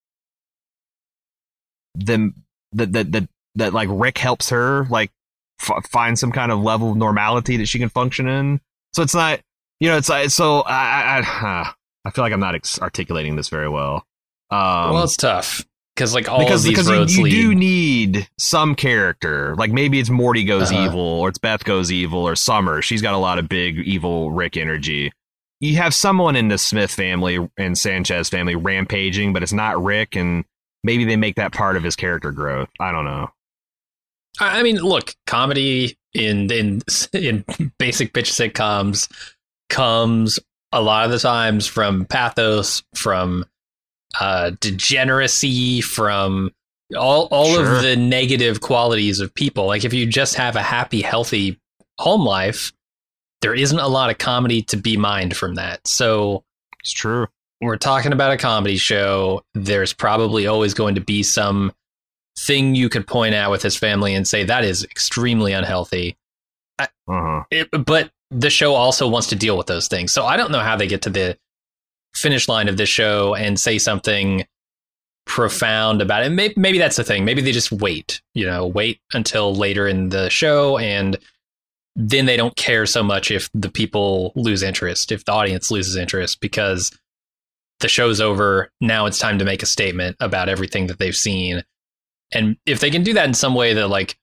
Speaker 3: them that that that that like Rick helps her like f- find some kind of level of normality that she can function in. So it's not, you know, it's like, so I I, I, I feel like I'm not ex- articulating this very well. Um,
Speaker 2: well, it's tough because like all
Speaker 3: because
Speaker 2: of these
Speaker 3: because you,
Speaker 2: roads
Speaker 3: you
Speaker 2: lead.
Speaker 3: do need some character, like maybe it's Morty goes
Speaker 2: Uh-huh.
Speaker 3: evil, or it's Beth goes evil, or Summer. She's got a lot of big evil Rick energy. You have someone in the Smith family and Sanchez family rampaging, but it's not Rick, and maybe they make that part of his character growth. I don't know.
Speaker 2: I I mean, look, comedy in in in basic bitch sitcoms comes a lot of the times from pathos, from uh, degeneracy, from all all
Speaker 3: Sure.
Speaker 2: of the negative qualities of people. Like if you just have a happy, healthy home life, there isn't a lot of comedy to be mined from that. So
Speaker 3: It's true.
Speaker 2: we're talking about a comedy show. There's probably always going to be some thing you could point out with his family and say that is extremely unhealthy.
Speaker 3: Uh-huh.
Speaker 2: It, but the show also wants to deal with those things. So I don't know how they get to the finish line of this show and say something profound about it. Maybe, maybe that's the thing. Maybe they just wait, you know, wait until later in the show, and then they don't care so much if the people lose interest, if the audience loses interest, because the show's over. Now it's time to make a statement about everything that they've seen. And if they can do that in some way that, like,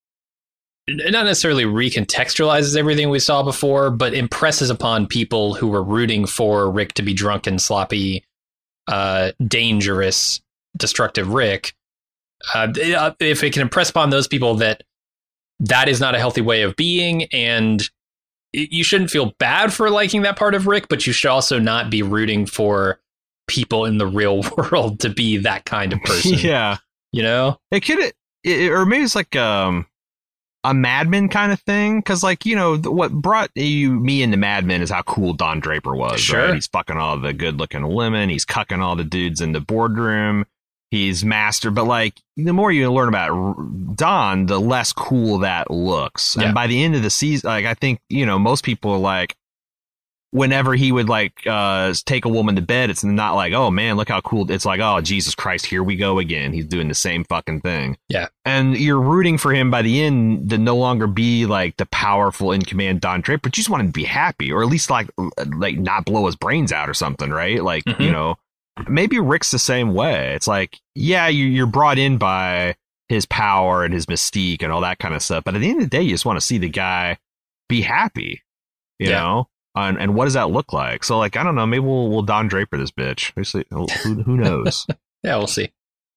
Speaker 2: not necessarily recontextualizes everything we saw before, but impresses upon people who were rooting for Rick to be drunken, sloppy, uh, dangerous, destructive Rick. Uh, if it can impress upon those people that that is not a healthy way of being, and you shouldn't feel bad for liking that part of Rick, but you should also not be rooting for people in the real world to be that kind of person.
Speaker 3: Yeah.
Speaker 2: You know?
Speaker 3: It could, it, or maybe it's like um, a Mad Men kind of thing. Because, like, you know, what brought you me into Mad Men is how cool Don Draper was.
Speaker 2: Sure.
Speaker 3: Right? He's fucking all the good looking women. He's cucking all the dudes in the boardroom. He's master. But, like, the more you learn about Don, the less cool that looks.
Speaker 2: Yeah.
Speaker 3: And by the end of the season, like, I think, you know, most people are like, whenever he would, like, uh, take a woman to bed, it's not like, oh, man, look how cool. It's like, oh, Jesus Christ, here we go again. He's doing the same fucking thing.
Speaker 2: Yeah.
Speaker 3: And you're rooting for him by the end to no longer be, like, the powerful in command Don Draper, but you just want him to be happy, or at least, like, like not blow his brains out or something, right? Like, mm-hmm. you know, maybe Rick's the same way. It's like, yeah, you're brought in by his power and his mystique and all that kind of stuff, but at the end of the day, you just want to see the guy be happy, you yeah. know? And, and what does that look like? So, like, I don't know. Maybe we'll, we'll Don Draper this bitch. We'll see. Who, who knows?
Speaker 2: Yeah, we'll see.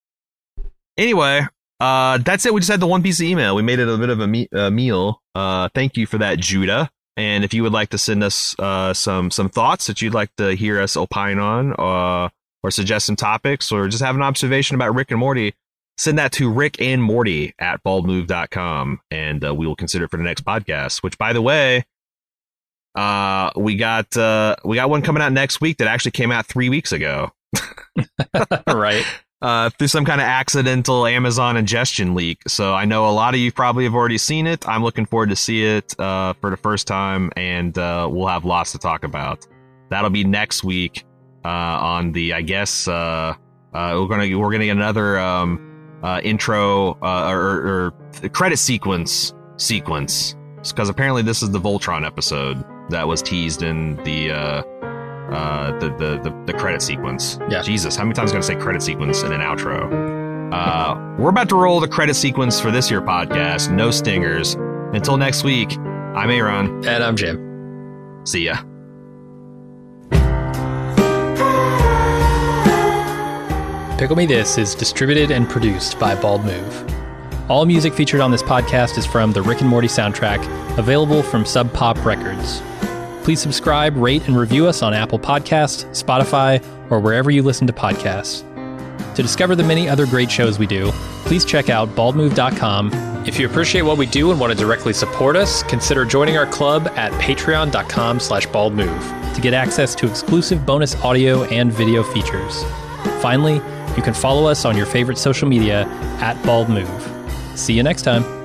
Speaker 3: Anyway, uh, that's it. We just had the one piece of email. We made it a bit of a, me- a meal. Uh, thank you for that, Judah. And if you would like to send us uh, some some thoughts that you'd like to hear us opine on, uh, or suggest some topics, or just have an observation about Rick and Morty, send that to Rick and Morty at bald move dot com, and uh, we will consider it for the next podcast. Which, by the way, Uh, we got uh, we got one coming out next week that actually came out three weeks ago.
Speaker 2: Right.
Speaker 3: Uh, through some kind of accidental Amazon ingestion leak. So I know a lot of you probably have already seen it. I'm looking forward to see it uh, for the first time, and uh, we'll have lots to talk about. That'll be next week uh, on the, I guess uh, uh, we're gonna we're gonna get another um, uh, intro uh, or, or credit sequence sequence because apparently this is the Voltron episode that was teased in the uh, uh, the, the the the credit sequence.
Speaker 2: Yeah.
Speaker 3: Jesus, how many times am I gonna say credit sequence in an outro? Uh, we're about to roll the credit sequence for this here podcast. No stingers. Until next week, I'm Aaron.
Speaker 2: And I'm Jim.
Speaker 3: See ya.
Speaker 7: Pickle Me This is distributed and produced by Bald Move. All music featured on this podcast is from the Rick and Morty soundtrack, available from Sub Pop Records. Please subscribe, rate, and review us on Apple Podcasts, Spotify, or wherever you listen to podcasts. To discover the many other great shows we do, please check out bald move dot com.
Speaker 2: If you appreciate what we do and want to directly support us, consider joining our club at patreon dot com slash bald move
Speaker 7: to get access to exclusive bonus audio and video features. Finally, you can follow us on your favorite social media at Bald Move. See you next time.